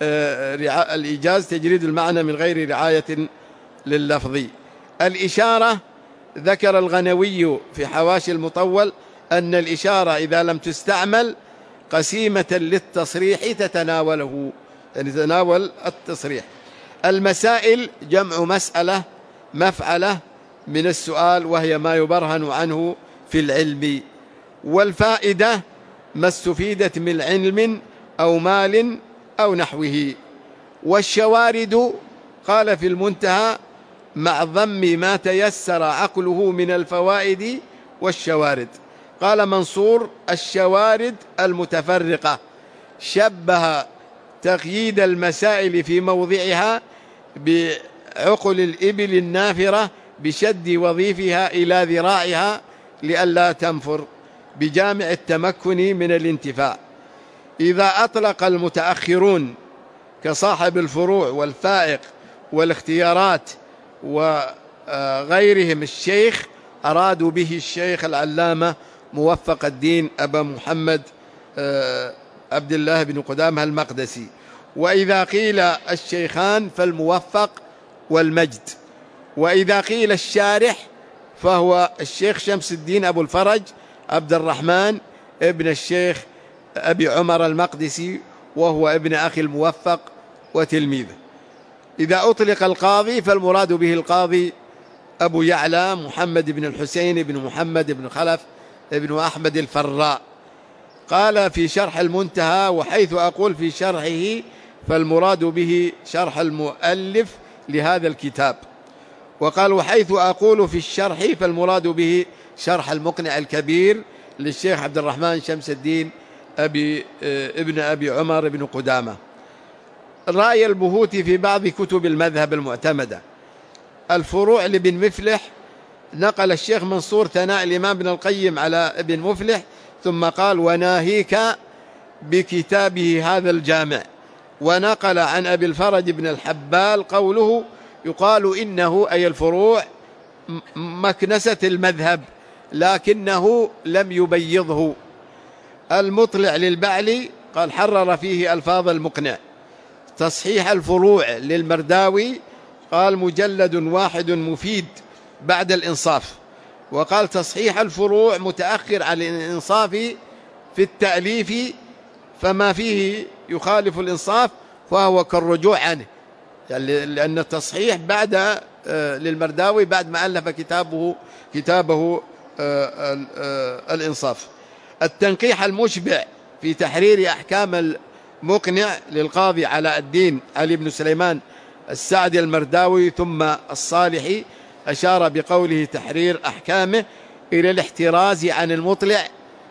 A: الإيجاز تجريد المعنى من غير رعاية لللفظ. الإشارة ذكر الغنوي في حواشي المطول أن الإشارة إذا لم تستعمل قسيمة للتصريح تتناوله، يعني تتناول التصريح. المسائل جمع مسألة مفعلة من السؤال، وهي ما يبرهن عنه في العلم. والفائدة ما استفيدت من علم أو مال أو نحوه. والشوارد قال في المنتهى مع ضم ما تيسر عقله من الفوائد والشوارد. قال منصور الشوارد المتفرقة، شبه تقييد المسائل في موضعها بعقل الإبل النافرة بشد وظيفها إلى ذراعها لئلا تنفر بجامع التمكن من الانتفاع. إذا أطلق المتأخرون كصاحب الفروع والفائق والاختيارات وغيرهم الشيخ، أرادوا به الشيخ العلامة موفق الدين أبا محمد عبد الله بن قدامة المقدسي. وإذا قيل الشيخان فالموفق والمجد. وإذا قيل الشارح فهو الشيخ شمس الدين أبو الفرج عبد الرحمن ابن الشيخ أبي عمر المقدسي، وهو ابن أخي الموفق وتلميذه. إذا أطلق القاضي فالمراد به القاضي أبو يعلى محمد بن الحسين بن محمد بن خلف بن أحمد الفراء. قال في شرح المنتهى وحيث أقول في شرحه فالمراد به شرح المؤلف لهذا الكتاب. وقال وحيث أقول في الشرح فالمراد به شرح المقنع الكبير للشيخ عبد الرحمن شمس الدين أبي ابن أبي عمر بن قدامة. رأي البهوتي في بعض كتب المذهب المعتمدة. الفروع لابن مفلح، نقل الشيخ منصور ثناء الإمام ابن القيم على ابن مفلح، ثم قال وناهيك بكتابه هذا الجامع. ونقل عن أبي الفرج بن الحبال قوله يقال إنه أي الفروع مكنسة المذهب لكنه لم يبيضه. المطلع للبعلي قال حرر فيه ألفاظ المقنع. تصحيح الفروع للمرداوي قال مجلد واحد مفيد بعد الإنصاف. وقال تصحيح الفروع متأخر عن الإنصاف في التأليف، فما فيه يخالف الإنصاف فهو كالرجوع عنه، يعني لأن التصحيح بعد للمرداوي بعد ما ألف كتابه كتابه الإنصاف. التنقيح المشبع في تحرير أحكام المقنع للقاضي علاء الدين علي بن سليمان السعدي المرداوي ثم الصالحي، أشار بقوله تحرير أحكامه إلى الاحتراز عن المطلع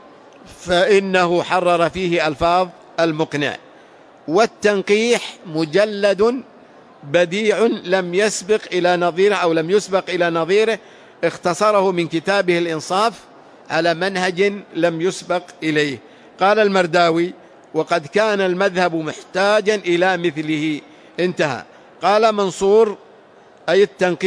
A: فإنه حرر فيه ألفاظ المقنع. والتنقيح مجلد بديع لم يسبق إلى نظيره أو لم يسبق إلى نظيره، اختصره من كتابه الإنصاف على منهج لم يسبق إليه. قال المرداوي وقد كان المذهب محتاجا إلى مثله، انتهى. قال منصور أي التنقيح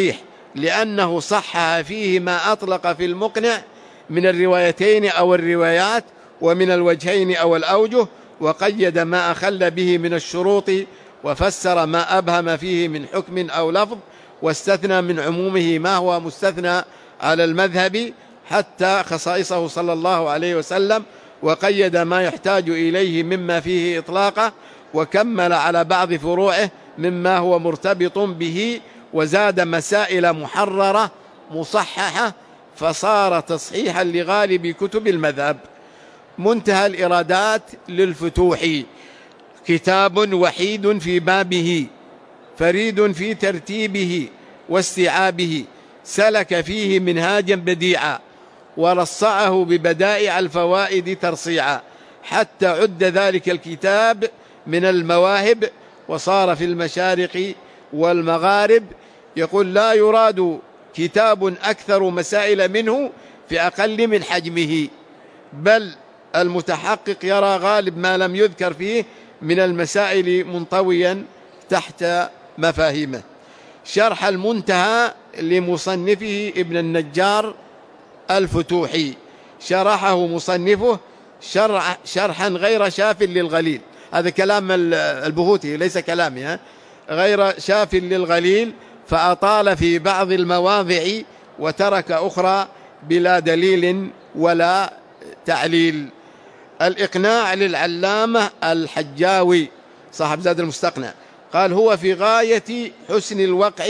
A: لأنه صحح فيه ما أطلق في المقنع من الروايتين أو الروايات ومن الوجهين أو الأوجه، وقيد ما أخل به من الشروط، وفسر ما أبهم فيه من حكم أو لفظ، واستثنى من عمومه ما هو مستثنى على المذهب حتى خصائصه صلى الله عليه وسلم، وقيد ما يحتاج إليه مما فيه إطلاقه، وكمل على بعض فروعه مما هو مرتبط به، وزاد مسائل محررة مصححة، فصار تصحيحا لغالب كتب المذهب. منتهى الإرادات للفتوح كتاب وحيد في بابه، فريد في ترتيبه واستيعابه، سلك فيه منهاجا بديعا، ورصعه ببدائع الفوائد ترصيعا، حتى عد ذلك الكتاب من المواهب، وصار في المشارق والمغارب. يقول: لا يراد كتاب أكثر مسائل منه في أقل من حجمه، بل المتحقق يرى غالب ما لم يذكر فيه من المسائل منطويا تحت مفاهيمه. شرح المنتهى لمصنفه ابن النجار الفتوحي، شرحه مصنفه شرح شرحا غير شاف للغليل. هذا كلام البهوتي ليس كلامي، ها؟ غير شاف للغليل، فأطال في بعض المواضع وترك أخرى بلا دليل ولا تعليل. الإقناع للعلامة الحجاوي صاحب زاد المستقنع، قال: هو في غاية حسن الوقع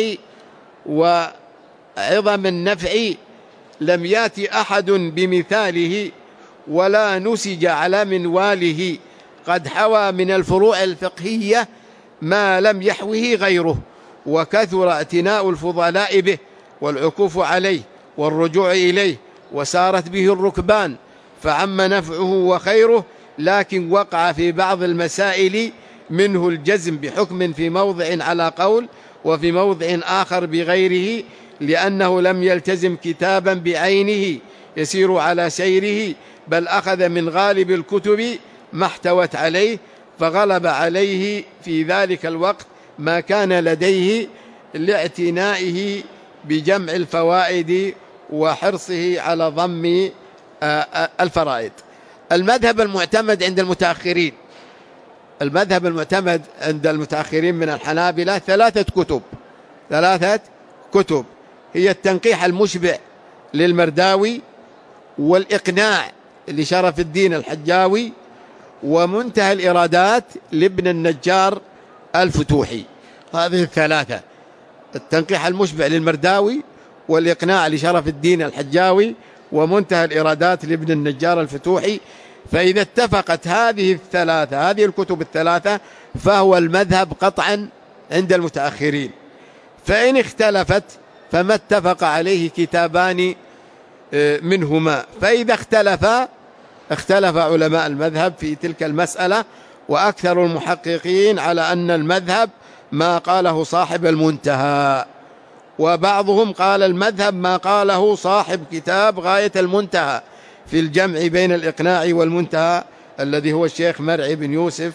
A: وعظم النفع، لم يأت أحد بمثاله، ولا نسج على منواله، قد حوى من الفروع الفقهية ما لم يحوه غيره، وكثر اعتناء الفضلاء به والعكوف عليه والرجوع إليه، وسارت به الركبان، فعم نفعه وخيره، لكن وقع في بعض المسائل منه الجزم بحكم في موضع على قول، وفي موضع آخر بغيره، لأنه لم يلتزم كتابا بعينه يسير على سيره، بل أخذ من غالب الكتب ما احتوت عليه، فغلب عليه في ذلك الوقت ما كان لديه لاعتنائه بجمع الفوائد وحرصه على ضم الفرائد. المذهب المعتمد عند المتأخرين المذهب المعتمد عند المتأخرين من الحنابلة ثلاثة كتب ثلاثة كتب هي التنقيح المشبع للمرداوي، والإقناع لشرف الدين الحجاوي، ومنتهى الإرادات لابن النجار الفتوحي. هذه الثلاثة: التنقيح المشبع للمرداوي، والإقناع لشرف الدين الحجاوي، ومنتهى الإرادات لابن النجار الفتوحي. فإذا اتفقت هذه الثلاثة هذه الكتب الثلاثة فهو المذهب قطعا عند المتأخرين. فإن اختلفت فما اتفق عليه كتابان منهما، فإذا اختلفا اختلف علماء المذهب في تلك المسألة، وأكثر المحققين على أن المذهب ما قاله صاحب المنتهى، وبعضهم قال المذهب ما قاله صاحب كتاب غاية المنتهى في الجمع بين الإقناع والمنتهى، الذي هو الشيخ مرعي بن يوسف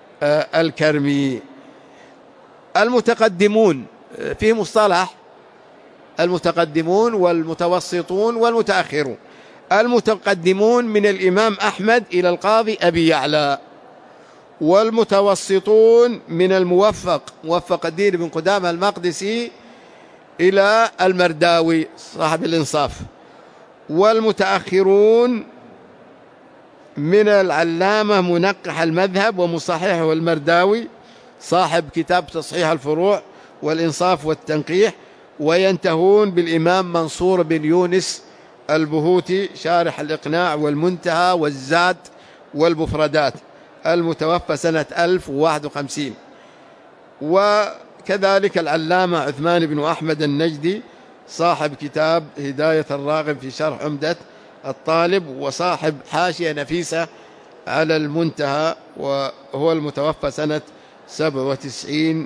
A: الكرمي. المتقدمون فيه مصطلح المتقدمون والمتوسطون والمتأخرون. المتقدمون من الإمام أحمد إلى القاضي أبي يعلى، والمتوسطون من الموفق موفق الدين بن قدامة المقدسي إلى المرداوي صاحب الإنصاف، والمتأخرون من العلامة منقح المذهب ومصححه المرداوي صاحب كتاب تصحيح الفروع والإنصاف والتنقيح، وينتهون بالإمام منصور بن يونس البهوتي شارح الإقناع والمنتهى والزاد والمفردات، المتوفى سنة ألف وواحد وخمسين. وكذلك العلامة عثمان بن أحمد النجدي صاحب كتاب هداية الراغب في شرح عمدة الطالب، وصاحب حاشية نفيسة على المنتهى، وهو المتوفى سنة سبع وتسعين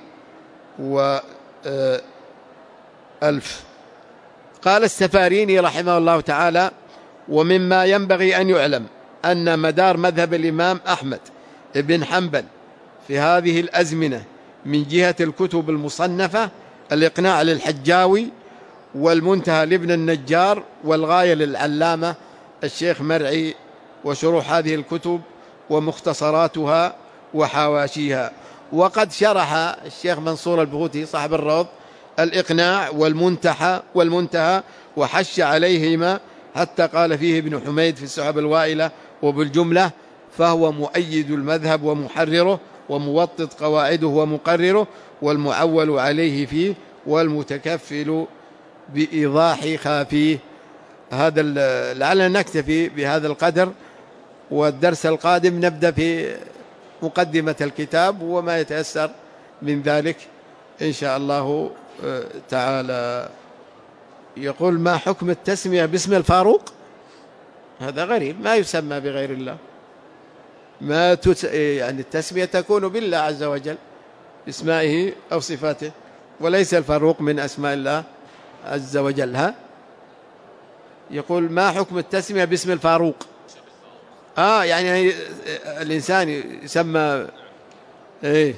A: وألف. قال السفاريني رحمه الله تعالى: ومما ينبغي أن يعلم أن مدار مذهب الإمام أحمد بن حنبل في هذه الأزمنة من جهة الكتب المصنفة الإقناع للحجاوي، والمنتهى لابن النجار، والغاية للعلامة الشيخ مرعي، وشروح هذه الكتب ومختصراتها وحواشيها. وقد شرح الشيخ منصور البغوثي صاحب الروض الإقناع والمنتحى والمنتهى، وحش عليهما حتى قال فيه ابن حميد في السحب الوائلة: وبالجملة فهو مؤيد المذهب ومحرره، وموطد قواعده ومقرره، والمعول عليه فيه، والمتكفل بإيضاح خافيه. هذا لعلنا نكتفي بهذا القدر، والدرس القادم نبدأ في مقدمة الكتاب وما يتيسر من ذلك إن شاء الله تعالى. يقول: ما حكم التسمية باسم الفاروق؟ هذا غريب، ما يسمى بغير الله، ما تس... يعني التسمية تكون بالله عز وجل باسمائه أو صفاته، وليس الفاروق من أسماء الله عز وجل. ها؟ يقول: ما حكم التسمية باسم الفاروق؟ آه يعني الإنسان يسمى إيه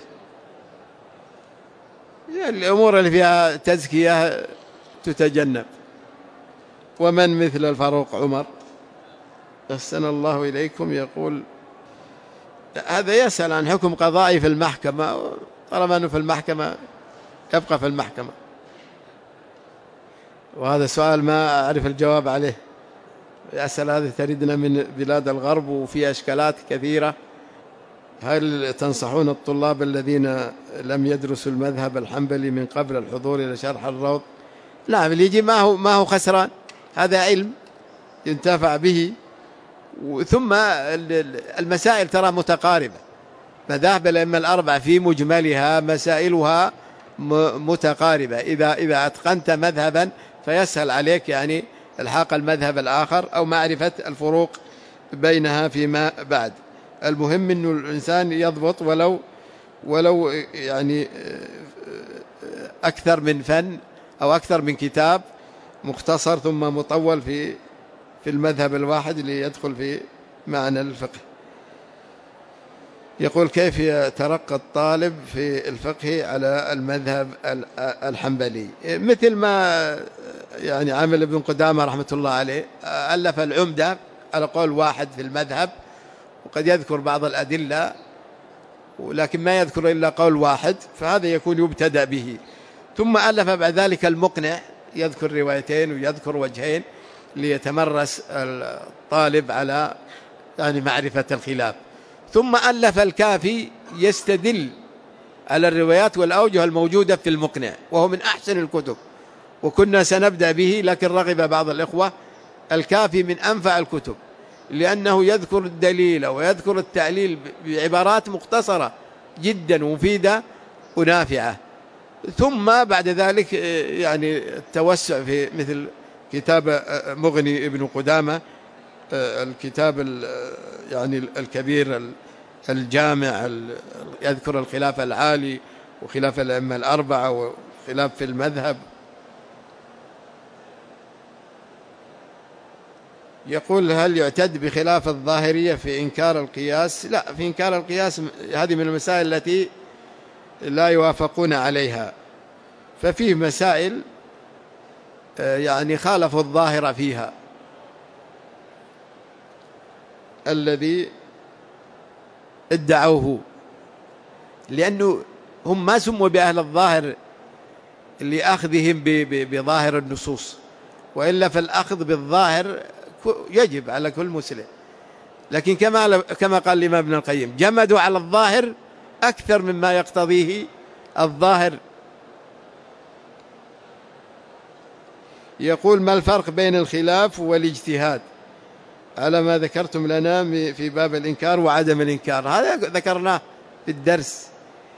A: الأمور اللي فيها تزكية تتجنب. ومن مثل الفاروق عمر؟ أحسن الله إليكم. يقول: هذا يسأل عن حكم قضائي في المحكمة، طالما أنه في المحكمة يبقى في المحكمة، وهذا سؤال ما أعرف الجواب عليه. يسأل هذه تردنا من بلاد الغرب وفي أشكالات كثيرة. هل تنصحون الطلاب الذين لم يدرسوا المذهب الحنبلي من قبل الحضور إلى شرح الروض؟ لا، اللي يجي ما هو ما هو خسران، هذا علم ينتفع به. ثم المسائل ترى متقاربة، مذاهب الأئمة الأربعة في مجملها مسائلها متقاربة. إذا إذا أتقنت مذهبا فيسهل عليك يعني الحاق المذهب الآخر أو معرفة الفروق بينها فيما بعد. المهم إنه الإنسان يضبط ولو ولو يعني أكثر من فن أو أكثر من كتاب مختصر ثم مطول في في المذهب الواحد ليدخل في معنى الفقه. يقول: كيف يترقى الطالب في الفقه على المذهب الحنبلي؟ مثل ما يعني عمل ابن قدامة رحمة الله عليه، ألف العمدة على قول واحد في المذهب، وقد يذكر بعض الأدلة ولكن ما يذكر إلا قول واحد، فهذا يكون يبتدأ به. ثم ألف بعد ذلك المقنع، يذكر روايتين ويذكر وجهين ليتمرس الطالب على يعني معرفة الخلاف. ثم ألف الكافي يستدل على الروايات والأوجه الموجودة في المقنع، وهو من أحسن الكتب، وكنا سنبدأ به لكن رغب بعض الإخوة. الكافي من أنفع الكتب، لأنه يذكر الدليل ويذكر التعليل بعبارات مختصرة جدا مفيدة ونافعة. ثم بعد ذلك يعني التوسع في مثل كتاب مغني ابن قدامة، الكتاب يعني الكبير الجامع، يذكر الخلاف العالي وخلاف الأئمة الأربعة وخلاف في المذهب. يقول: هل يعتد بخلاف الظاهرية في إنكار القياس؟ لا، في إنكار القياس هذه من المسائل التي لا يوافقون عليها، ففيه مسائل يعني خالفوا الظاهرة فيها الذي ادعوه، لأنه هم ما سموا بأهل الظاهر لأخذهم بظاهر النصوص، وإلا فالأخذ بالظاهر يجب على كل مسلم. لكن كما كما قال الإمام ابن القيم: جمدوا على الظاهر أكثر مما يقتضيه الظاهر. يقول: ما الفرق بين الخلاف والاجتهاد على ما ذكرتم لنا في باب الإنكار وعدم الإنكار؟ هذا ذكرناه في الدرس.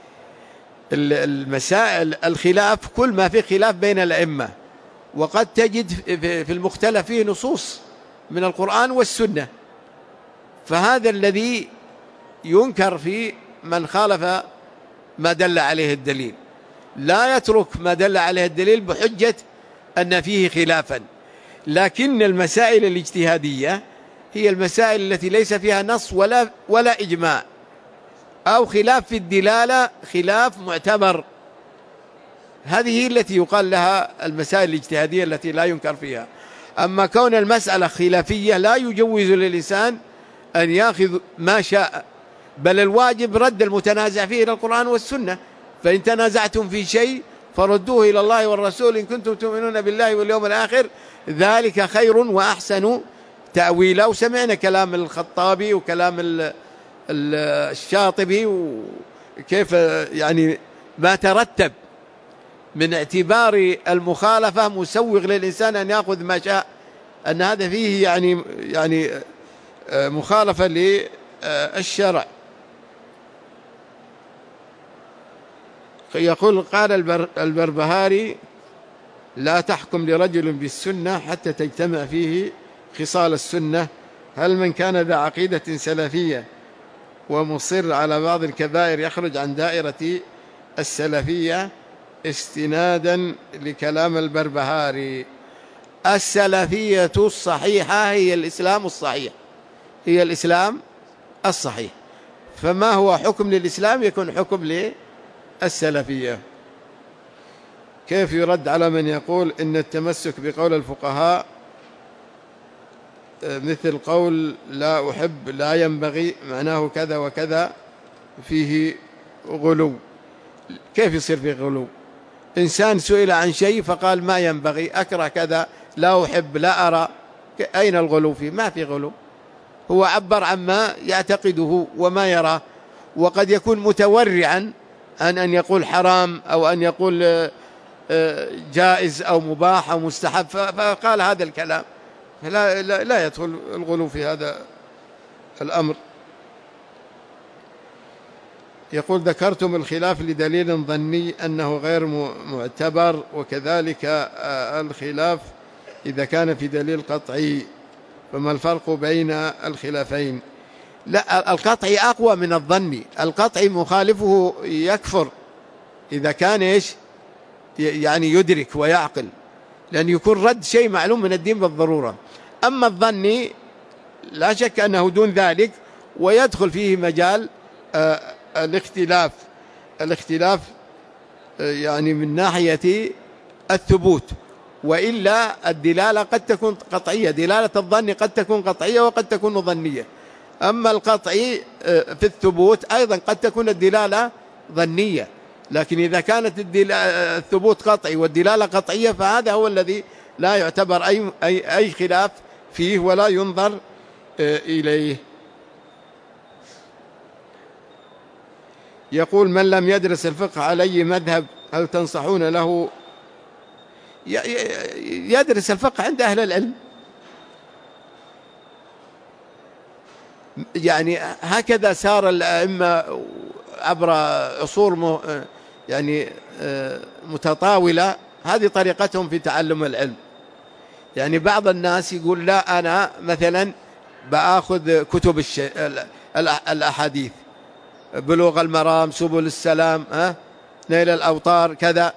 A: المسائل الخلاف كل ما في خلاف بين الأئمة، وقد تجد في المختلف فيه نصوص من القرآن والسنة، فهذا الذي ينكر في من خالف ما دل عليه الدليل، لا يترك ما دل عليه الدليل بحجة أن فيه خلافا. لكن المسائل الاجتهادية هي المسائل التي ليس فيها نص ولا ولا إجماع أو خلاف في الدلالة، خلاف معتبر هذه هي التي يقال لها المسائل الاجتهادية التي لا ينكر فيها. أما كون المسألة خلافية لا يجوز للإنسان أن يأخذ ما شاء، بل الواجب رد المتنازع فيه إلى القرآن والسنة. فإن تنازعتم في شيء فردوه إلى الله والرسول إن كنتم تؤمنون بالله واليوم الآخر ذلك خير وأحسن تأويلا. وسمعنا كلام الخطابي وكلام الشاطبي وكيف يعني ما ترتب من اعتبار المخالفة مسوغ للإنسان أن يأخذ ما شاء، أن هذا فيه يعني يعني مخالفة للشرع. يقول قال البربهاري لا تحكم لرجل بالسنة حتى تجتمع فيه خصال السنة. هل من كان ذا عقيدة سلفية ومصر على بعض الكبائر يخرج عن دائرة السلفية؟ استنادا لكلام البربهاري السلفية الصحيحة هي الإسلام الصحيح، هي الإسلام الصحيح، فما هو حكم للإسلام يكون حكم للسلفية. كيف يرد على من يقول إن التمسك بقول الفقهاء مثل قول لا أحب لا ينبغي معناه كذا وكذا فيه غلو؟ كيف يصير فيه غلو؟ إنسان سئل عن شيء فقال ما ينبغي، أكره كذا، لا أحب، لا أرى، أين الغلو فيه؟ ما في غلو، هو عبر عما يعتقده وما يراه. وقد يكون متورعا عن أن يقول حرام أو أن يقول جائز أو مباح أو مستحب فقال هذا الكلام، لا, لا, لا يدخل الغلو في هذا الأمر. يقول ذكرتم الخلاف لدليل ظني أنه غير معتبر، وكذلك الخلاف إذا كان في دليل قطعي، فما الفرق بين الخلافين؟ لا، القطعي أقوى من الظني، القطعي مخالفه يكفر إذا كان إيش يعني يدرك ويعقل، لأن يكون رد شيء معلوم من الدين بالضرورة. أما الظني لا شك أنه دون ذلك ويدخل فيه مجال آه الاختلاف الاختلاف يعني من ناحية الثبوت، وإلا الدلالة قد تكون قطعية، دلالة الظن قد تكون قطعية وقد تكون ظنية. أما القطعي في الثبوت أيضا قد تكون الدلالة ظنية، لكن إذا كانت الثبوت قطعي والدلالة قطعية فهذا هو الذي لا يعتبر أي, أي, أي خلاف فيه ولا ينظر إليه. يقول من لم يدرس الفقه على أي مذهب هل تنصحون له يدرس الفقه عند أهل العلم؟ يعني هكذا سار الأئمة عبر عصور يعني متطاولة، هذه طريقتهم في تعلم العلم. يعني بعض الناس يقول لا أنا مثلا بأخذ كتب الأحاديث، بلوغ المرام، سبل السلام، ها نيل الأوطار كذا،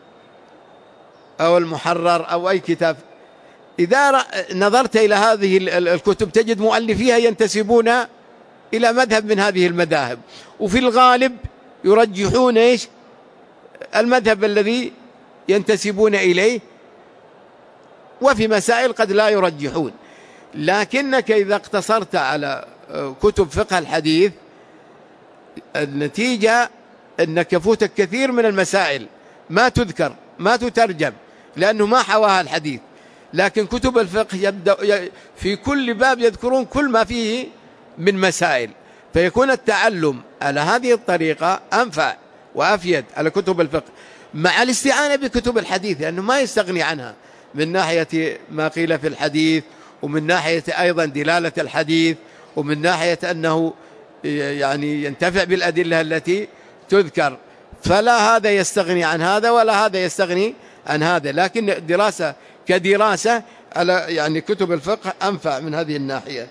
A: أو المحرر أو أي كتاب. إذا نظرت إلى هذه الكتب تجد مؤلفيها ينتسبون إلى مذهب من هذه المذاهب، وفي الغالب يرجحون إيش المذهب الذي ينتسبون إليه، وفي مسائل قد لا يرجحون. لكنك إذا اقتصرت على كتب فقه الحديث النتيجة أنك يفوتك كثير من المسائل ما تذكر ما تترجم لأنه ما حواها الحديث. لكن كتب الفقه يبدأ في كل باب يذكرون كل ما فيه من مسائل، فيكون التعلم على هذه الطريقة أنفع وأفيد على كتب الفقه، مع الاستعانة بكتب الحديث لأنه ما يستغني عنها من ناحية ما قيل في الحديث، ومن ناحية أيضا دلالة الحديث، ومن ناحية أنه يعني ينتفع بالأدلة التي تذكر. فلا هذا يستغني عن هذا ولا هذا يستغني عن هذا، لكن الدراسة كدراسة على يعني كتب الفقه أنفع من هذه الناحية.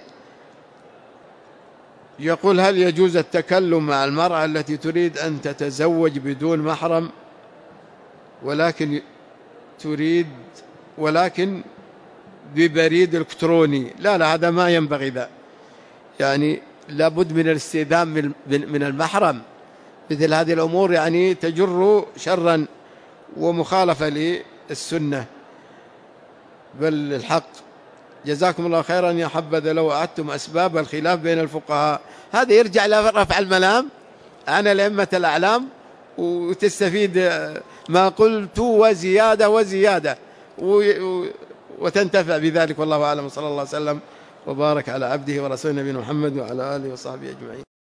A: يقول هل يجوز التكلم مع المرأة التي تريد أن تتزوج بدون محرم ولكن تريد ولكن ببريد إلكتروني؟ لا لا، هذا ما ينبغي، ذا يعني لابد من الاستئذان من المحرم. مثل هذه الأمور يعني تجر شرا ومخالفة للسنة بل الحق. جزاكم الله خيرا. يا حبذا لو أعدتم أسباب الخلاف بين الفقهاء. هذا يرجع لرفع الملام عن الأئمة الأعلام، وتستفيد ما قلت وزيادة وزيادة وتنتفع بذلك. والله أعلم. صلى الله عليه وسلم وبارك على عبده ورسوله نبينا محمد وعلى آله وصحبه أجمعين.